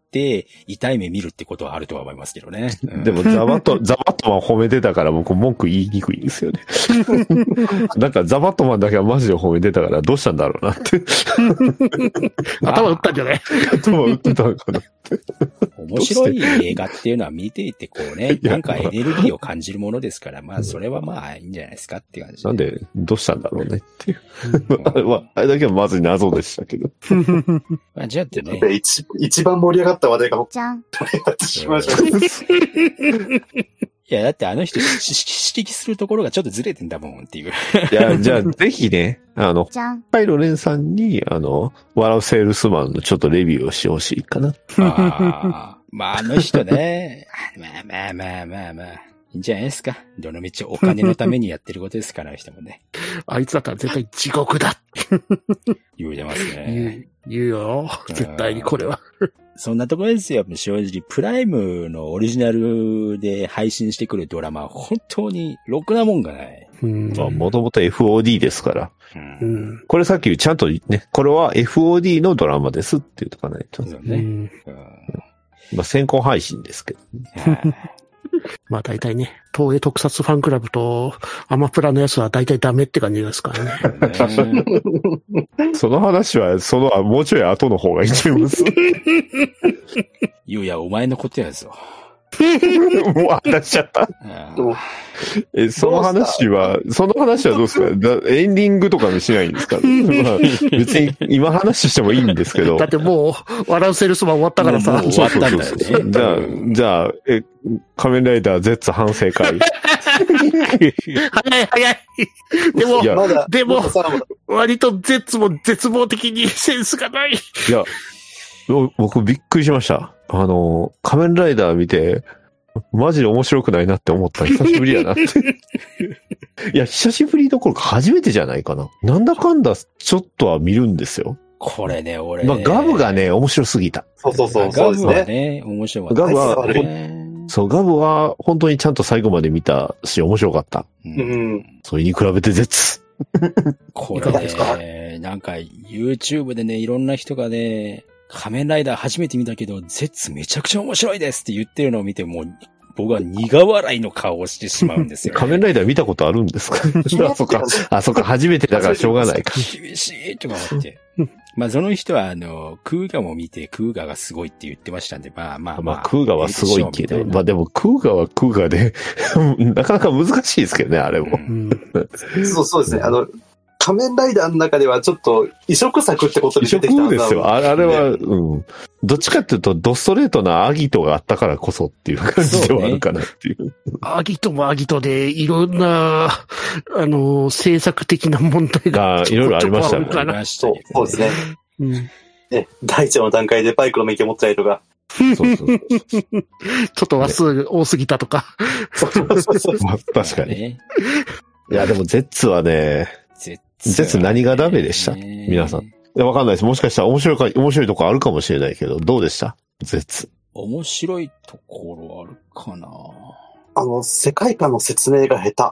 痛い目見るってことはあるとは思いますけどね。うん、 でも、ザバット、ザバットマン褒めてたから僕文句言いにくいんですよね。なんかザバットマンだけはマジで褒めてたからどうしたんだろうなって。 頭打ったんじゃない頭打ってたのかなって。 面白い映画っていうのは見ていてこうね、なんかエネルギーを感じるものですから、まあそれはまあいいんじゃないですかって感じで。 なんで、どうしたんだろうねっていう。あれは、あれだけはまず謎でしたけど。 まあじゃあってね。 一、一番盛り上がった話題が、 じゃん。 盛り上がってしまいました。 いや、だってあの人指摘するところがちょっとずれてんだもんっていう。 いや、じゃあぜひね、あの、 じゃん。 パイロレンさんに、あの、笑うセールスマンのちょっとレビューをしてほしいかな。 あまああの人ね、まあまあまあまあまあ。いいんじゃないですか。どのみちお金のためにやってることですから、あの人もね。 あいつだったら絶対地獄だ言うてますね。 言う、言うよ。絶対にこれは。 そんなところですよ。正直、プライムのオリジナルで配信してくるドラマは本当にろくなもんがない。 もともと エフオーディー ですから。 うん、これさっきちゃんとね、これは エフオーディー のドラマですって言うとかないと。 そうね。うんまあ先行配信ですけど、ね。 まあ大体ね、東映特撮ファンクラブとアマプラのやつは大体ダメって感じですからね。 その話は、その、もうちょい後の方がいいと思います。 ゆうや、お前のことやぞ。 もう話しちゃった。え、その話は、その話はどうですか？エンディングとかにしないんですか？まあ、別に今話してもいいんですけど。 だってもう、笑うセールスマン終わったからさ。 終わったんだよね。 じゃあ、じゃあ、え、仮面ライダー Z 反省会。 早い早い。でも、 まだでもまださんわ割とゼッツも絶望的にセンスがない。 いや、ぼ僕びっくりしました。あの、仮面ライダー見て、マジで面白くないなって思った久しぶりやなって。いや、久しぶりどころか初めてじゃないかな。なんだかんだちょっとは見るんですよ。 これね、俺ね。 まあ、ガブがね、面白すぎた。 そうそうそう、そガブうですね。 はね、面白かった。 ガブはね、 そう、ガブは本当にちゃんと最後まで見たし、面白かった。 う。 うんん。 それに比べて絶。 こいかがですかれね、なんか YouTube でね、いろんな人がね、仮面ライダー初めて見たけど、ゼッツめちゃくちゃ面白いですって言ってるのを見て、もう、僕は苦笑いの顔をしてしまうんですよ、ね。 仮面ライダー見たことあるんですかあ、そっか。あ、そっか。初めてだからしょうがないか。 厳しいとか思って。まあ、その人は、あの、クーガも見て、クーガがすごいって言ってましたんで、まあまあまあ。 まあ、クーガはすごいけど、 ええでしょうみたいなまあでも、クーガはクーガで、なかなか難しいですけどね、あれも。 うんそうそうですね。あの、仮面ライダーの中ではちょっと異色作ってこと異で出てきた色ですよ。あれあれは、 ねうん。どっちかっていうと、ドストレートなアギトがあったからこそっていう感じではあるかなっていう。 アギトもアギトで、いろんな、あの、制作的な問題が。 あいろいろありましたねありちょこちょこあるかな。 そうましたけどねそうですね。 うんね、第一話の段階でバイクの免許持ってたりとか。 そうそうそう。 ちょっと話数多すぎたとか。 そうそうそう。 まあ、確かに。 ね。 いや、でも、ゼッツはね、 ゼッゼッツ何がダメでした皆さん。いや、わかんないです。もしかしたら面白いか、面白いとこあるかもしれないけど、どうでしたゼッツ。 面白いところあるかな。 あの、世界観の説明が下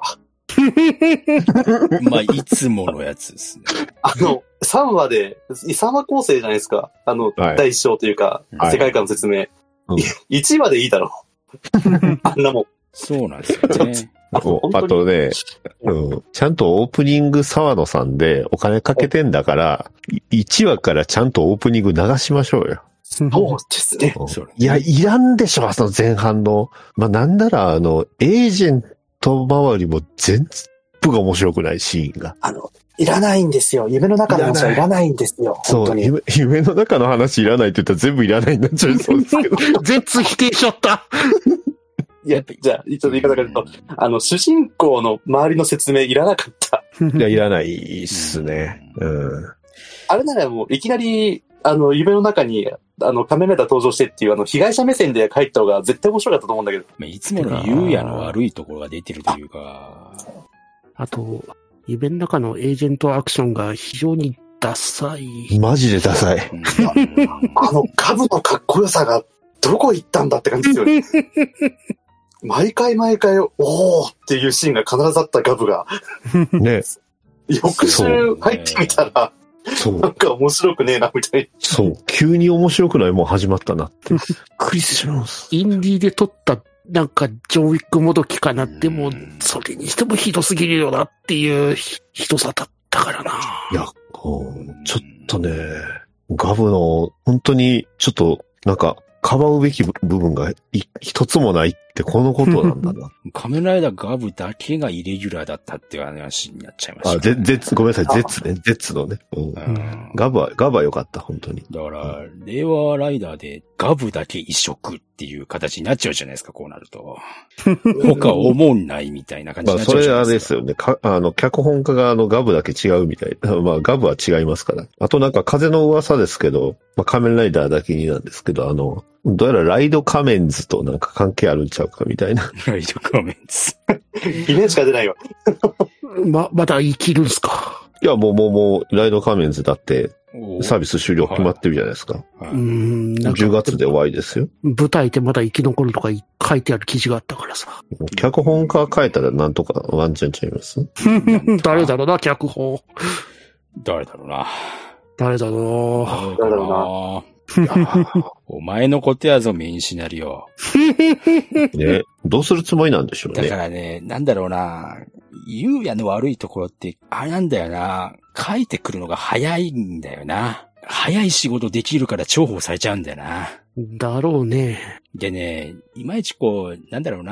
まあ、いつものやつですね。 手。あの、さんわで、さんわ構成じゃないですか。あの、 はい第一章というか、 はい世界観の説明。 うんいちわでいいだろ。あんなもん。 そうなんですよね。 あそう本当にあとね、うん、ちゃんとオープニング沢野さんでお金かけてんだから、いちわからちゃんとオープニング流しましょうよ。 そうですね。 うんそういや、いらんでしょ、その前半の。まあ、なんなら、あの、エージェント周りも全部が面白くないシーンが。 あの、いらないんですよ。夢の中の話はいらないんですよ。 そう、 本当に。 夢夢の中の話いらないって言ったら全部いらないになっちゃいそうですけど。 ゼッツ否定しちゃった。 いや、じゃあ、ちょっと言い方が言うと、あの、主人公の周りの説明いらなかった。 いや、いらないっすね。うん。 あれならもう、いきなり、あの、夢の中に、あの、仮面ライダー登場してっていう、あの、被害者目線で帰った方が絶対面白かったと思うんだけど。 まあ、いつもの優也の悪いところが出てるというか。 あと、夢の中のエージェントアクションが非常にダサい。 マジでダサい。 うんあの、カブのかっこよさが、どこ行ったんだって感じですよね。毎回毎回、おーっていうシーンが必ずあったガブが、 ね。 翌週入ってみたら、 そうな。んか面白くねえな、みたいそう。急に面白くないもん始まったなって。クリスチャンス。 インディーで撮った、なんか、ジョンウィックもどきかなっても、それにしてもひどすぎるよなっていうひひどさだったからな。 いや、こうちょっとね、ガブの、本当に、ちょっと、なんか、かばうべき部分がい一つもないってこのことなんだな。 仮面ライダーガブだけがイレギュラーだったっていう話になっちゃいました、 あ、ゼゼッツ、ごめんなさい、ゼッツね、ゼッツのね。うんうんガブは、ガブは良かった、本当に。 だから、令和ライダーでガブだけ移植っていう形になっちゃうじゃないですか、こうなると。他思んないみたいな感じまあ、 になっちゃじゃそうれあないでか。 れですすよね。か、あの、脚本家があの、ガブだけ違うみたいな。まあ、ガブは違いますから。あとなんか、風の噂ですけど、まあ、仮面ライダーだけになんですけど、あの、どうやらライド仮面ズとなんか関係あるんちゃうかみたいな。 ライドカメンツ。 な。イメージが出ないわ。 ま、まだ生きるんすか。 いや、もうもうもう、ライド仮面ズだって、 おサービス終了決まってるじゃないですか。 はうーん、なんかじゅうがつで終わりですよ。 舞台でまだ生き残るとか書いてある記事があったからさ。 脚本家変えたらなんとかワンチャンちゃいます誰だろうな、脚本。 誰だろうな。 誰だろ誰だろうな。お前のことやぞ、メインシナリオ。 ね。どうするつもりなんでしょうだかね。 らね、なんだろうな。ゆうやの悪いところって、あれなんだよな。書いてくるのが早いんだよな。早い仕事できるから重宝されちゃうんだよな。 う。だろうね。 でね、いまいちこう、なんだろうな。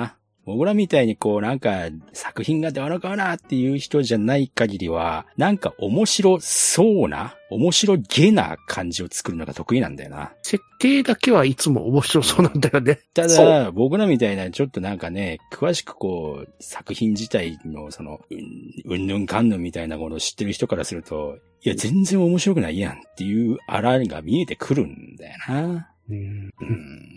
僕らみたいにこうなんか作品がどうのこうなっていう人じゃない限りは、なんか面白そうな、面白げな感じを作るのが得意なんだよな。 設定だけはいつも面白そうなんだよね。 ただ、僕らみたいなちょっとなんかね、詳しくこう、作品自体のその、うん、うんぬんかんぬんみたいなものを知ってる人からすると、いや、全然面白くないやんっていうあらが見えてくるんだよな。 うんうん、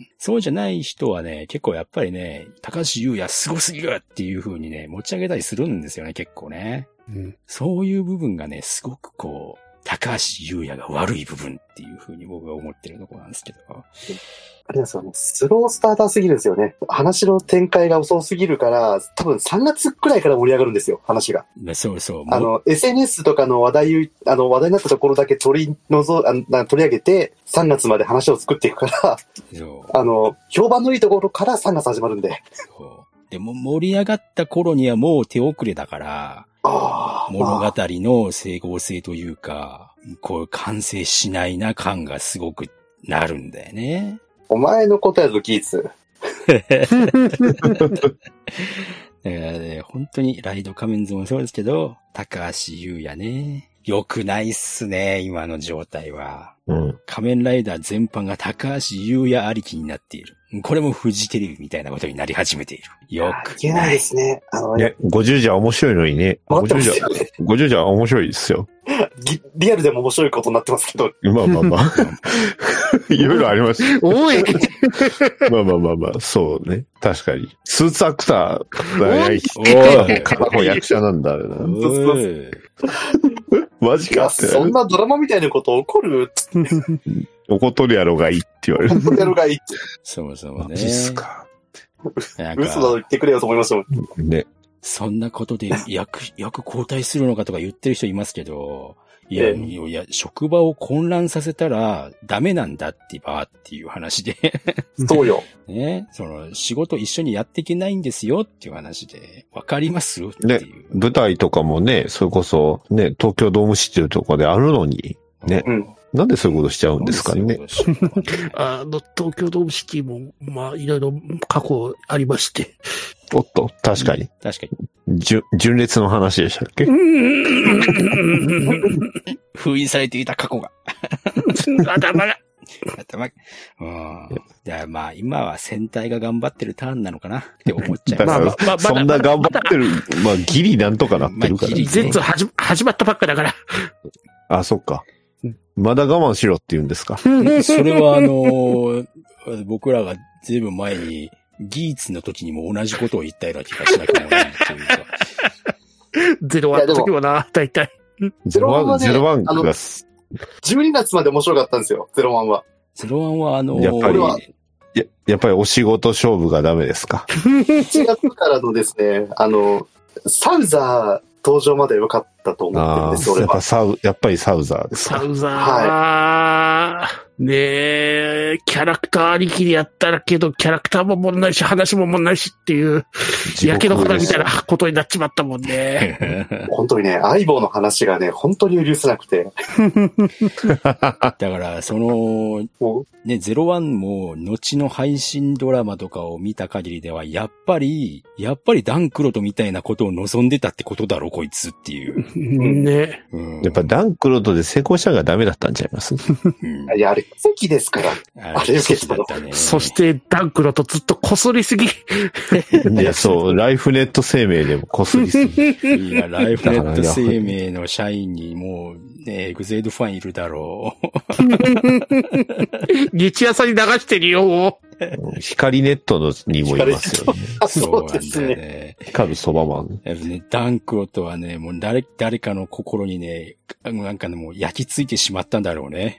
そうじゃない人はね、結構やっぱりね、高橋優也すごすぎるっていう風にね、持ち上げたりするんですよね、結構ね。 うん、 そういう部分がね、すごくこう、高橋優也が悪い部分っていう風に僕は思ってるところなんですけど。 あれですよね、スロースターターすぎるんですよね。話の展開が遅すぎるから、多分さんがつくらいから盛り上がるんですよ、話が。 そうそう。 あの、エスエヌエス とかの話題、あの、話題になったところだけ取り除、あ取り上げて、さんがつまで話を作っていくから、 そうあの、評判のいいところからさんがつ始まるんで。 そう。でも盛り上がった頃にはもう手遅れだから、 あ物語の整合性というか、こう完成しないな感がすごくなるんだよね。 お前のことやぞ、ギーツ。 だからね、本当にライド仮面ズもそうですけど、高橋優也ね。良くないっすね、今の状態は。 うん。 仮面ライダー全般が高橋優也ありきになっている。これもフジテレビみたいなことになり始めている。よくない。 いけないですね。あの、 ね、ごじゅうじゃ面白いのにね。 わかってごじゅうじゃ、 ますよね。 ごじゅうじゃ面白いですよ。 リリアルでも面白いことになってますけど。 まあまあまあ。いろいろあります。 おいまあまあまあまあ、そうね。確かに。スーツアクターがやいおい片方役者なんだ、あれな。 おいマジいや、 かって。 そんなドラマみたいなこと起こる怒っとるやろがいいって言われる。 怒るがいいって。 そうそうね。 マジっすか。 なん嘘だとか、 言ってくれよと思いましたもん。 ね。 そんなことで役、役交代するのかとか言ってる人いますけど、いや、 ええいや、職場を混乱させたらダメなんだってばっていう話で、 そうよ。 ね、その仕事一緒にやっていけないんですよっていう話で、わかりますってねいう。 舞台とかもね、それこそね、東京ドームシティとかであるのに、ね。 うん。 なんでそういうことしちゃうんですかね。 あの、東京ドームシティも、まあ、いろいろ過去ありまして。 おっと、確かに。 確かじゅ純烈の話でしたっけ？ に。封印されていた過去が。 頭が。 頭が。うん。じゃあまあ今は戦隊が頑張ってるターンなのかなって思っちゃいます。 だから、 まあまあまあそんな頑張ってる、まあギリなんとかなってるから。 まあギリ全部始始まったばっかだから。 あ、そっか。まだ我慢しろって言うんですか。 それはあのー僕らがずいぶん前にギーツの時にも同じことを言ったような気がしなくもないっていうか。 ゼロワンの時もな、大体。 ゼロワン、ゼロワンあのが、 じゅうにがつまで面白かったんですよ、ゼロワンは。 ゼロワンはあのー、 やっぱりこれはや、やっぱりお仕事勝負がダメですか。 いちがつからのですね、あの、サウザー登場まで良かったと思ってるんあです、 あ、 俺は。 やっぱサウ、やっぱりサウザーですか。 サウザー。ねえ、キャラクターありきでやったらけど、キャラクターももんないし、話ももんないしっていう、やけど肌みたいなことになっちまったもんね。 本当にね、相棒の話がね、本当に許せなくて。 だから、その、ね、ゼロワンも、後の配信ドラマとかを見た限りでは、やっぱり、やっぱりダンクロトみたいなことを望んでたってことだろ、こいつっていう。 ね。 うん、 やっぱダンクロトで成功したのがダメだったんちゃいますうんいや、あれ、奇跡ですから。 あれ、奇跡だったね。 そして、ダンクロとずっとこすりすぎ。 いや、そう、ライフネット生命でもこすりすぎ。 いや、ライフネット生命の社員にもう、ね、エグゼイドファンいるだろう。 日朝に流してるよ。 光ネットのにもいますよね。 あ、そうですなんだよね。 ね。 光るそばマン。 やっぱね、ダンクロとはね、もう誰、誰かの心にね、なんかね、もう焼き付いてしまったんだろうね。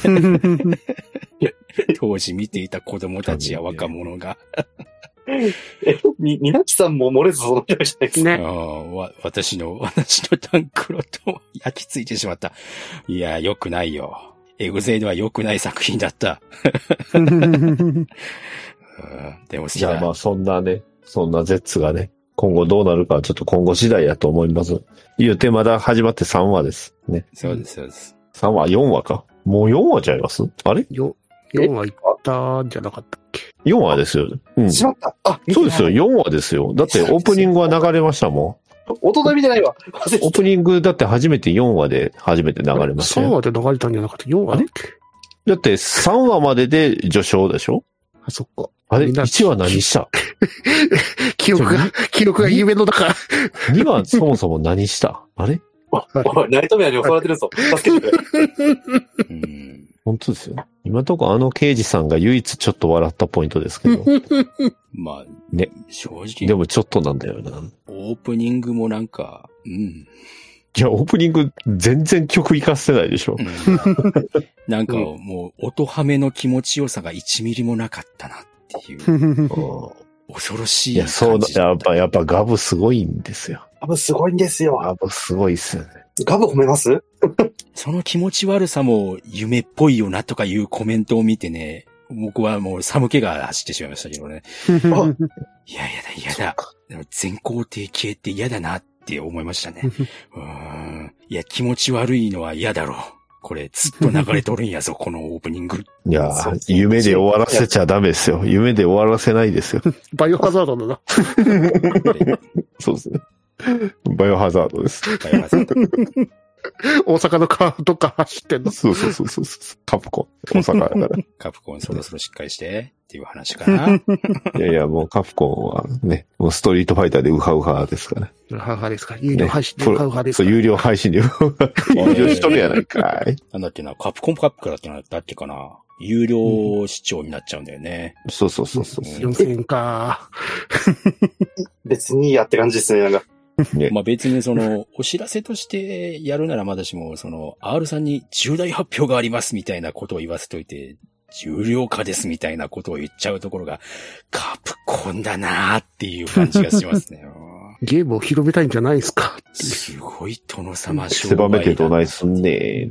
当時見ていた子供たちや若者が。 え、み、みなきさんも漏れずそのじゃないですか。 ね。 あわ私の、私のダンクロと焼き付いてしまった。いや、良くないよ。エグゼイドは良くない作品だった。うんでも好きだ。 じゃあまあそんなね、そんなゼッツがね、今後どうなるかはちょっと今後次第やと思います。言うてまだ始まってさんわですね。 そうです、そうです。 さんわ、よんわか。もうよんわちゃいますあれよ、よんはいったんじゃなかったっけ。 け？ よん 話ですよ。うん。 しまった。あ、 そうですよ。よんわですよ。だってオープニングは流れましたもん。大人見てないわ。 オープニングだって初めてよんわで初めて流れましたよ。 さんわで流れたんじゃなかった？よんわで？ だってさんわまでで序章でしょ？ あ、そっか。 あれ ?いち 話何した記憶が、記憶が夢の中。 にわそもそも何したあれおい、ナイトメアに襲われてるぞ。助けてくれ。 うん、 本当ですよ。今のところあの刑事さんが唯一ちょっと笑ったポイントですけど。 まあ、 ね。 正直。 でもちょっとなんだよな。 オープニングもなんか、うん。 いや、オープニング全然曲活かせないでしょ。うん、 なんかもう、音ハメの気持ちよさがいちミリもなかったなっていう。恐ろしい感じ。いや、 そうだ、やっぱ、やっぱガブすごいんですよ。 ガブすごいんですよ。 ガブすごいっすよね。 ガブ褒めますその気持ち悪さも夢っぽいよなとかいうコメントを見てね、僕はもう寒気が走ってしまいましたけどね。いや、やだ、やだ。全肯定系って嫌だなって思いましたね。うーん。いや、気持ち悪いのは嫌だろう。これずっと流れとるんやぞ、このオープニング。 いやー、夢で終わらせちゃダメですよ。夢で終わらせないですよ。 バイオハザードだな。 そうですね。バイオハザードです。バイオハザード。 大阪の川とか走ってんの。 そうそうそうそう。カプコン。大阪だから。 カプコンそろそろしっかりしてっていう話かな。いやいや、もうカプコンはね、もうストリートファイターでウハウハですから。 ウハウハですか。有料配信でウハウハですか。 そう、有料配信でウハウハ。有料しとるやないかい。 なんだっけな、カプコンカップからってなんだっけかな。有料視聴になっちゃうんだよね。 うん、そうそうそうそう。 よんせんえんか。 別にいいやって感じですね、なんか。 ね、まあ別にその、お知らせとしてやるならまだしも、その、R さんに重大発表がありますみたいなことを言わせといて、重量化ですみたいなことを言っちゃうところが、カプコンだなーっていう感じがしますね。 ゲームを広めたいんじゃないですか。 すごい殿様商売だ。 狭めてどないすんねーって。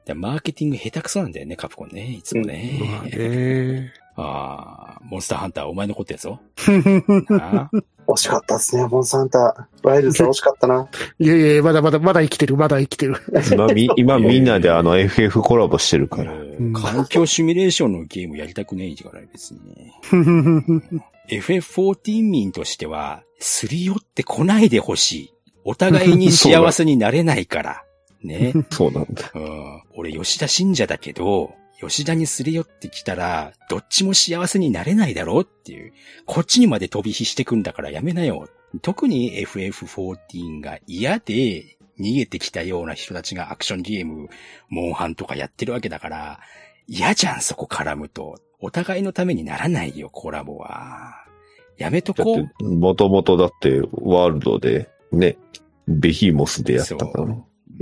マーケティング下手くそなんだよね、カプコンね。いつもね。 うんまあねああ、モンスターハンターお前のことやぞ。 惜しかったですね、モンスターハンター。ワイルズ惜しかったな。 いやいや、まだまだ、まだ生きてる、まだ生きてる。 今み、今みんなであの エフエフ コラボしてるから。 環境シミュレーションのゲームやりたくねえから別に。エフエフフォーティーン 民としては、すり寄ってこないでほしい。お互いに幸せになれないから。ね。 そうなんだ。 うん。俺吉田信者だけど、吉田にすり寄ってきたら、どっちも幸せになれないだろうっていう。こっちにまで飛び火してくんだからやめなよ。特に エフエフフォーティーン が嫌で逃げてきたような人たちがアクションゲーム、モンハンとかやってるわけだから、嫌じゃんそこ絡むと。お互いのためにならないよ、コラボは。やめとこう。 もともとだってワールドでね、ベヒーモスでやったから。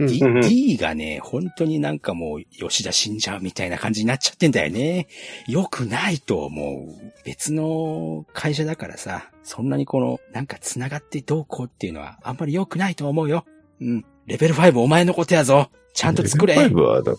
D、D がね、本当になんかもう、吉田死んじゃうみたいな感じになっちゃってんだよね。良くないと思う。別の会社だからさ、そんなにこの、なんか繋がってどうこうっていうのは、あんまり良くないと思うよ。うん。レベルファイブお前のことやぞ。ちゃんと作れ。 レベルファイブはだって、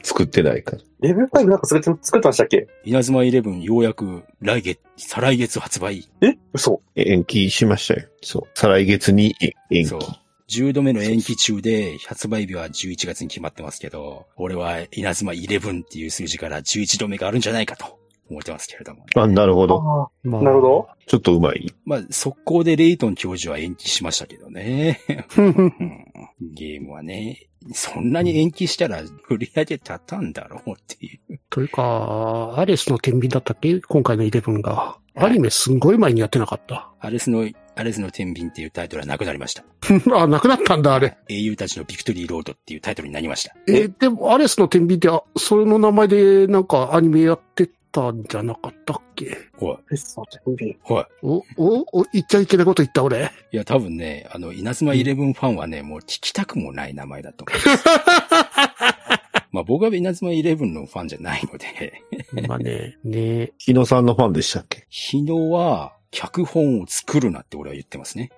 作ってないから。 レベルファイブなんか作って、作ってましたっけ？ 稲妻イレブンようやく来月、再来月発売。 え？嘘。 延期しましたよ。そう。再来月に延期。そう。 じゅうどめの延期中で、発売日はじゅういちがつに決まってますけど、俺は稲妻イレブンっていう数字からじゅういちどめがあるんじゃないかと思ってますけれども、ね。 あ、なるほど。 まあ、なるほど。 ちょっとうまい。 まあ、速攻でレイトン教授は延期しましたけどね。ゲームはね、そんなに延期したら売り上げ立たんだろうっていう。 というか、アレスの天秤だったっけ？今回のイレブンが。アニメすんごい前にやってなかった。 アレスの、アレスの天秤っていうタイトルはなくなりました。 あ、なくなったんだ、あれ。 英雄たちのビクトリーロードっていうタイトルになりました。 え、でもアレスの天秤って、あ、それの名前でなんかアニメやってたんじゃなかったっけ？ はい。 アレスの天秤。 はい。 お、お、お、言っちゃいけないこと言った俺。 いや、多分ね、あの、稲妻イレブンファンはね、もう聞きたくもない名前だと思います。まあ僕は稲妻イレブンのファンじゃないので。 まあね、ね。 日野さんのファンでしたっけ？ 日野は、脚本を作るなって俺は言ってますね。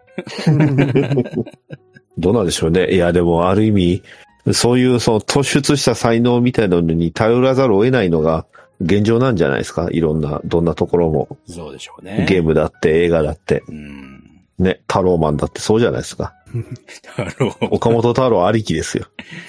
どうなんでしょうね。いや、でもある意味、そういうその突出した才能みたいなのに頼らざるを得ないのが現状なんじゃないですか。いろんな、どんなところも。 そうでしょうね。 ゲームだって映画だって。 うん。 ね、タローマンだってそうじゃないですか。 太郎。 岡本太郎ありきですよ。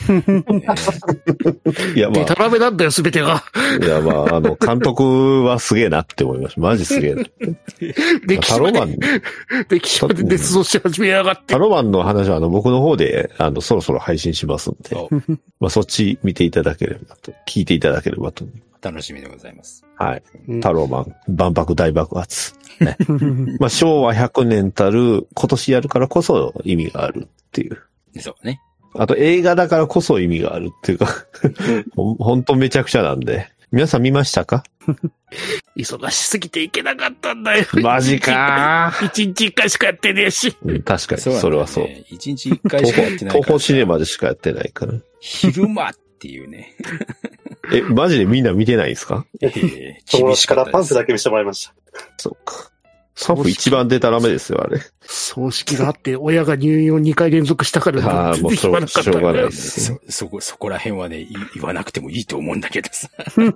いや、まデタラメなんだよ、すべてが。 あ、いや、まあ、あの、監督はすげえなって思いました。マジすげえな。 歴史まで、 タロマン、 歴史まで捏造し始めやがってタ。ロマンの話は、あの、僕の方で、あの、そろそろ配信しますんで、まあ、そっち見ていただければと、聞いていただければと。 楽しみでございます。 はい。タローマン、万博大爆発。ね、まあ、昭和ひゃくねんたる今年やるからこそ意味があるっていう。 そうね。 あと映画だからこそ意味があるっていうか、ほ、ほんとめちゃくちゃなんで。皆さん見ましたか？ 忙しすぎていけなかったんだよ。 マジかー。 一日一回しかやってねえし。 うん、確かに、それはそう。 一日一回しかやってないから。 東宝シネマでしかやってないから。 昼間っていうね。 え、マジでみんな見てないんですか？ ええ、 友達からパンフだけ見せてもらいました。 そうか。パンフ一番出たらめですよ、あれ。 葬式があって、親が入院をにかい連続したから、 ああ、もうしょうがないですそ、そこ、そこら辺はね、言わなくてもいいと思うんだけどさ。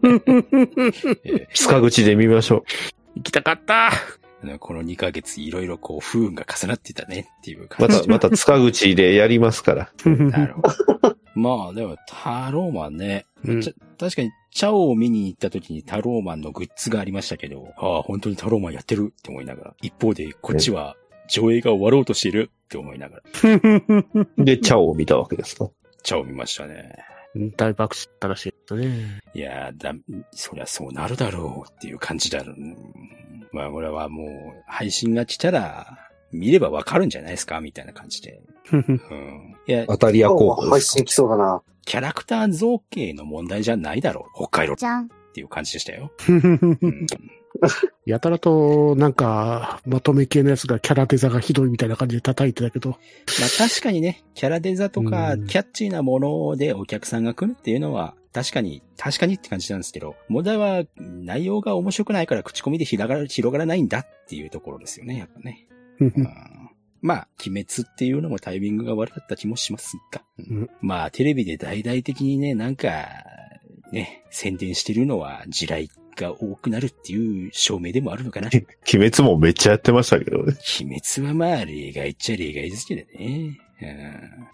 塚口で見ましょう。 行きたかった。 このにかげついろいろこう不運が重なってたねっていう感じ。また、また塚口でやりますから。 なるほど。まあでも、タローマンね。うん、確かに、チャオを見に行った時にタローマンのグッズがありましたけど、ああ、本当にタローマンやってるって思いながら。一方で、こっちは上映が終わろうとしてるって思いながら。 で、チャオを見たわけですか？ チャオ見ましたね。 大爆笑ったらしいですね。 いやー、だ、そりゃそうなるだろうっていう感じだろう。まあ、これはもう、配信が来たら、見ればわかるんじゃないですかみたいな感じで。うん、いや、 当たり屋候補。 配信来そうだな。 キャラクター造形の問題じゃないだろう。北海道。 じゃん。 っていう感じでしたよ。 うん、やたらと、なんか、まとめ系のやつがキャラデザがひどいみたいな感じで叩いてたけど。まあ確かにね、キャラデザとか、キャッチーなものでお客さんが来るっていうのは、確かに、確かにって感じなんですけど、問題は内容が面白くないから口コミで広がら、広がらないんだっていうところですよね、やっぱね。うん、まあ、鬼滅っていうのもタイミングが悪かった気もしますが。うん、まあ、テレビで大々的にね、なんか、ね、宣伝してるのは地雷が多くなるっていう証明でもあるのかな。 鬼滅もめっちゃやってましたけどね。 鬼滅はまあ、例外っちゃ例外ですけどね。うん、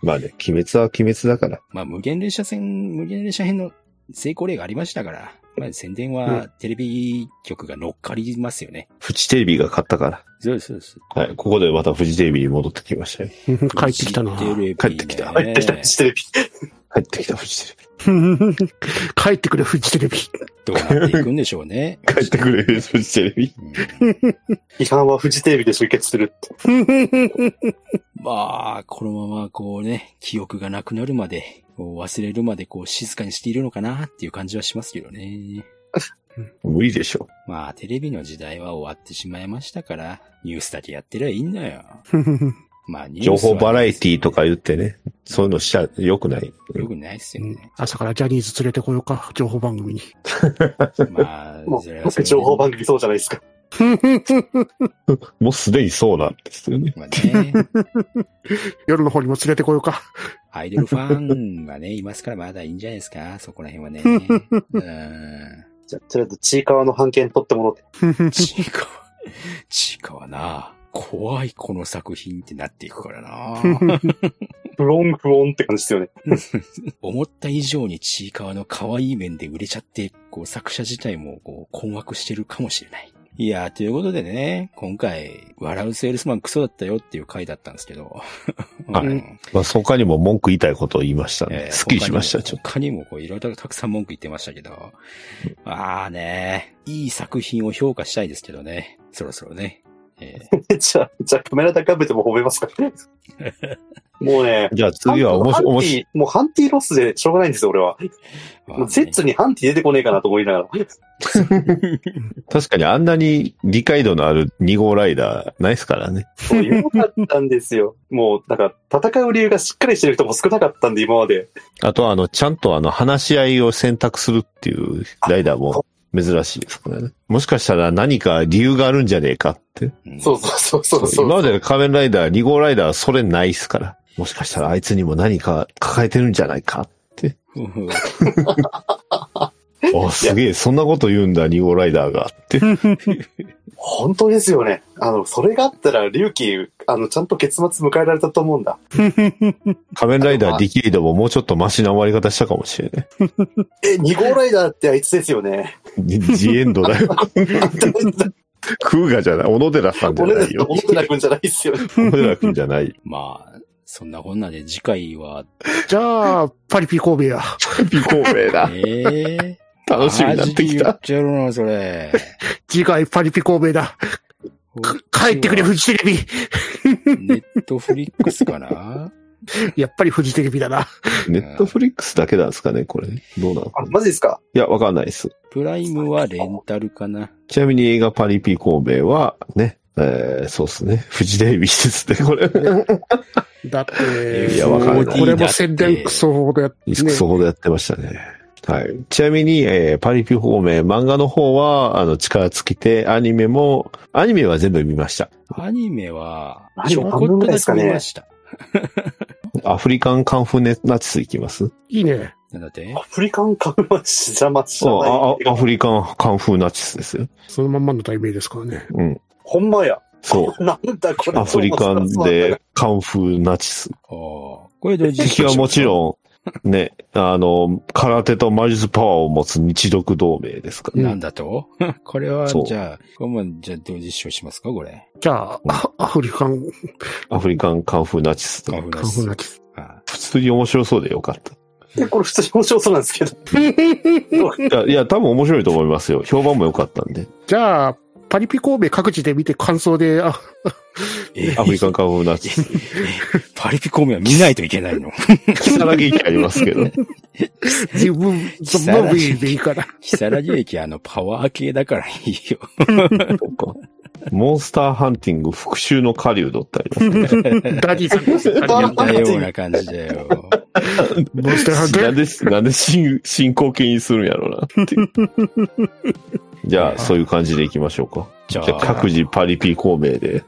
まあね、鬼滅は鬼滅だから。 まあ、無限列車戦、無限列車編の成功例がありましたから、まあ、宣伝はテレビ局が乗っかりますよね。 フジテレビが買ったから。 そうです、そうです。 はい、ここでまたフジテレビに戻ってきましたよ。 帰ってきたな。 帰ってきた。 帰ってきた、フジテレビ。 帰ってきた、フジテレビ。 帰ってくれ、フジテレビ。 どうなっていくんでしょうね。 帰ってくれ、フジテレビ。 批判はフジテレビで集結するって。 まあ、このままこうね、記憶がなくなるまで、忘れるまでこう静かにしているのかなっていう感じはしますけどね。 無理でしょ。 まあ、テレビの時代は終わってしまいましたから、ニュースだけやってりゃいいんだよ。まあ、ニュース情報バラエティとか言ってね、そういうのしちゃ良くない。 良くないっすよね、うん。 朝からジャニーズ連れてこようか、情報番組に。 まあ、 もう情報番組そうじゃないですか。 もうすでにそうなんですよね。まあね夜の方にも連れてこようか。 アイドルファンがね、いますからまだいいんじゃないですか、そこら辺はね。うんじゃあ、とりあえず、ちいかわの版権取ってもらって。 ちいかわ、ちいかわな。怖いこの作品ってなっていくからな。 不穏不穏って感じですよね。 思った以上にちいかわの可愛い面で売れちゃって、こう作者自体もこう困惑してるかもしれない。いやー、ということでね、今回、笑うセールスマンクソだったよっていう回だったんですけど。 はい。うん、まあ、他にも文句言いたいことを言いましたね。えー、すっきりしました、ちょっと。 他にもこう、いろいろたくさん文句言ってましたけど。まあね、いい作品を評価したいですけどね。そろそろね。えー、じゃあ、じゃあカメラ高めても褒めますかもうね。 じゃあ次は面白い。 もうハンティロスでしょうがないんですよ、俺は。もうゼッツにハンティ出てこねえかなと思いながら。 確かにあんなに理解度のあるに号ライダーないですからね。 そうよかったんですよ。もう、なんか戦う理由がしっかりしてる人も少なかったんで、今まで。 あとはあの、ちゃんとあの、話し合いを選択するっていうライダーも珍しいですからね。もしかしたら何か理由があるんじゃねえかって。 そうそうそうそうそう。 今までの仮面ライダーに号ライダーはそれないっすから。もしかしたらあいつにも何か抱えてるんじゃないかって。 あ、すげえ、そんなこと言うんだ、に号ライダーが。って。 本当ですよね。あの、それがあったら、龍騎、あの、ちゃんと結末迎えられたと思うんだ。 仮面ライダーディケイドももうちょっとマシな終わり方したかもしれない。 え、に号ライダーってあいつですよね。 ジエンドだよ。クーガじゃない。小野寺さんじゃないよ。 小野寺くんじゃないっすよね。 小野寺くんじゃない。 まあ、そんなこんなで次回は。 じゃあ、パリピ神戸や。 パリピ神戸だ。 ええー、 楽しみになってきた。 言っちゃうな、それ。 次回パリピ神戸だ。帰ってくれ、フジテレビ。 ネットフリックスかな。 やっぱりフジテレビだな。 ネットフリックスだけなんですかね、これ。どうなのあ、マジですか？ いや、わかんないです。 プライムはレンタルかな。 ちなみに映画パリピ神戸は、ね、えー、そうですね。フジテレビですね、これ。 だって、 いやわかんないこれも宣伝クソほどやって、ね。 クソほどやってましたね。はい。ちなみに、えー、パリピ方面、漫画の方は、あの、力尽きて、アニメも、アニメは全部見ました。 アニメは、 ちょこっとだけ見ました。 アフリカンカンフーナチスいきます？ いいね。 なんだってアフリカンカンフーナチスじゃましあアフリカンカンフーナチスですよ。 そのまんまの題名ですからね。 うん。 ほんまや。 そう。 なんだこれ。 アフリカンでカンフーナチス。 ああ。これどう敵はもちろん、ね、あの、空手と魔術パワーを持つ日独同盟ですから、 ね。なんだとこれは、じゃあ、これも、じゃあ、どう実証しますかこれ。 じゃあ、アフリカン。 アフリカンカンフーナチス。 カンフーナチス。 普通に面白そうでよかった。 いや、これ普通に面白そうなんですけど。 いや、いや、多分面白いと思いますよ。評判も良かったんで。 じゃあ、パリピ神戸各自で見て感想で、あアフリカンカンフーナチス。 パリピ神戸は見ないといけないの。 キサラギ駅ありますけど。 自分、そのムービーでいいから。 キサラギ駅あのパワー系だからいいよ。 モンスターハンティング復讐の狩人ってありますね。 ダディさんですよ。 似たような感じだよ。 モンスターハンティング。 なんで、なんで進進行形にするんやろうなっていう。じゃあ、そういう感じでいきましょうか。じゃあ、各自パリピ孔明で。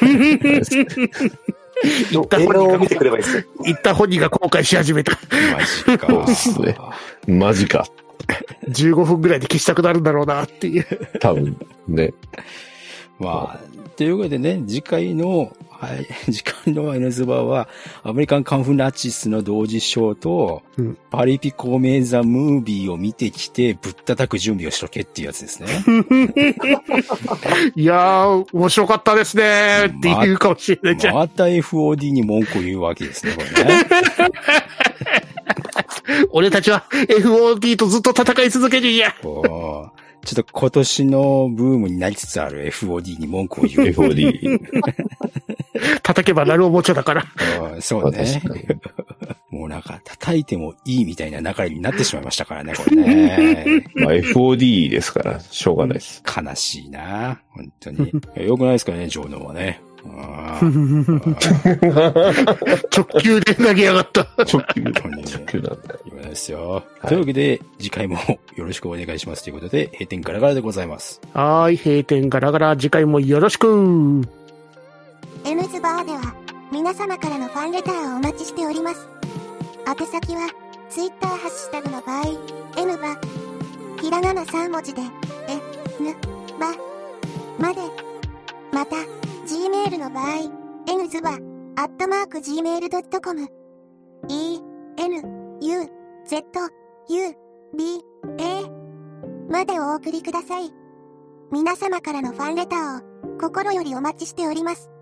映画を見てくればいいですね。 言った本人が後悔し始めた。 マジか。 そうですね。マジか。 じゅうごふんぐらいで消したくなるんだろうなっていう。 多分、ね。 まあ、というわけでね、次回の、はい、次回の N ズバは、アメリカンカンフーナチスの同時ショーと、うん、パリピ孔明ザムービーを見てきて、ぶったたく準備をしとけっていうやつですね。 いやー、面白かったですねって言うかもしれないじゃん。 また エフオーディー に文句を言うわけですね、これね。 俺たちは エフオーディー とずっと戦い続けるんや。 ちょっと今年のブームになりつつある エフオーディー に文句を言う。 エフオーディー。 叩けばなるおもちゃだから。 そうね。もうなんか叩いてもいいみたいな流れになってしまいましたからね、これね。 まあ エフオーディー ですから、しょうがないです。 悲しいな、本当に。よくないですかね、ジョーノはね。 直球で投げやがった。 直球、直球なんだ。 今ですよ。はい、というわけで、次回もよろしくお願いしますということで、閉店ガラガラでございます。 はい、閉店ガラガラ、次回もよろしく。 N ズバーでは、皆様からのファンレターをお待ちしております。宛先は、Twitter ハッシュタグの場合、N バ、ひらがなさん文字で、え、ぬ、ば、まで。また、Gmail の場合、N ズバ、アットマーク ジーメールドットコム、E、N、U、Z、U、B、A までお送りください。皆様からのファンレターを心よりお待ちしております。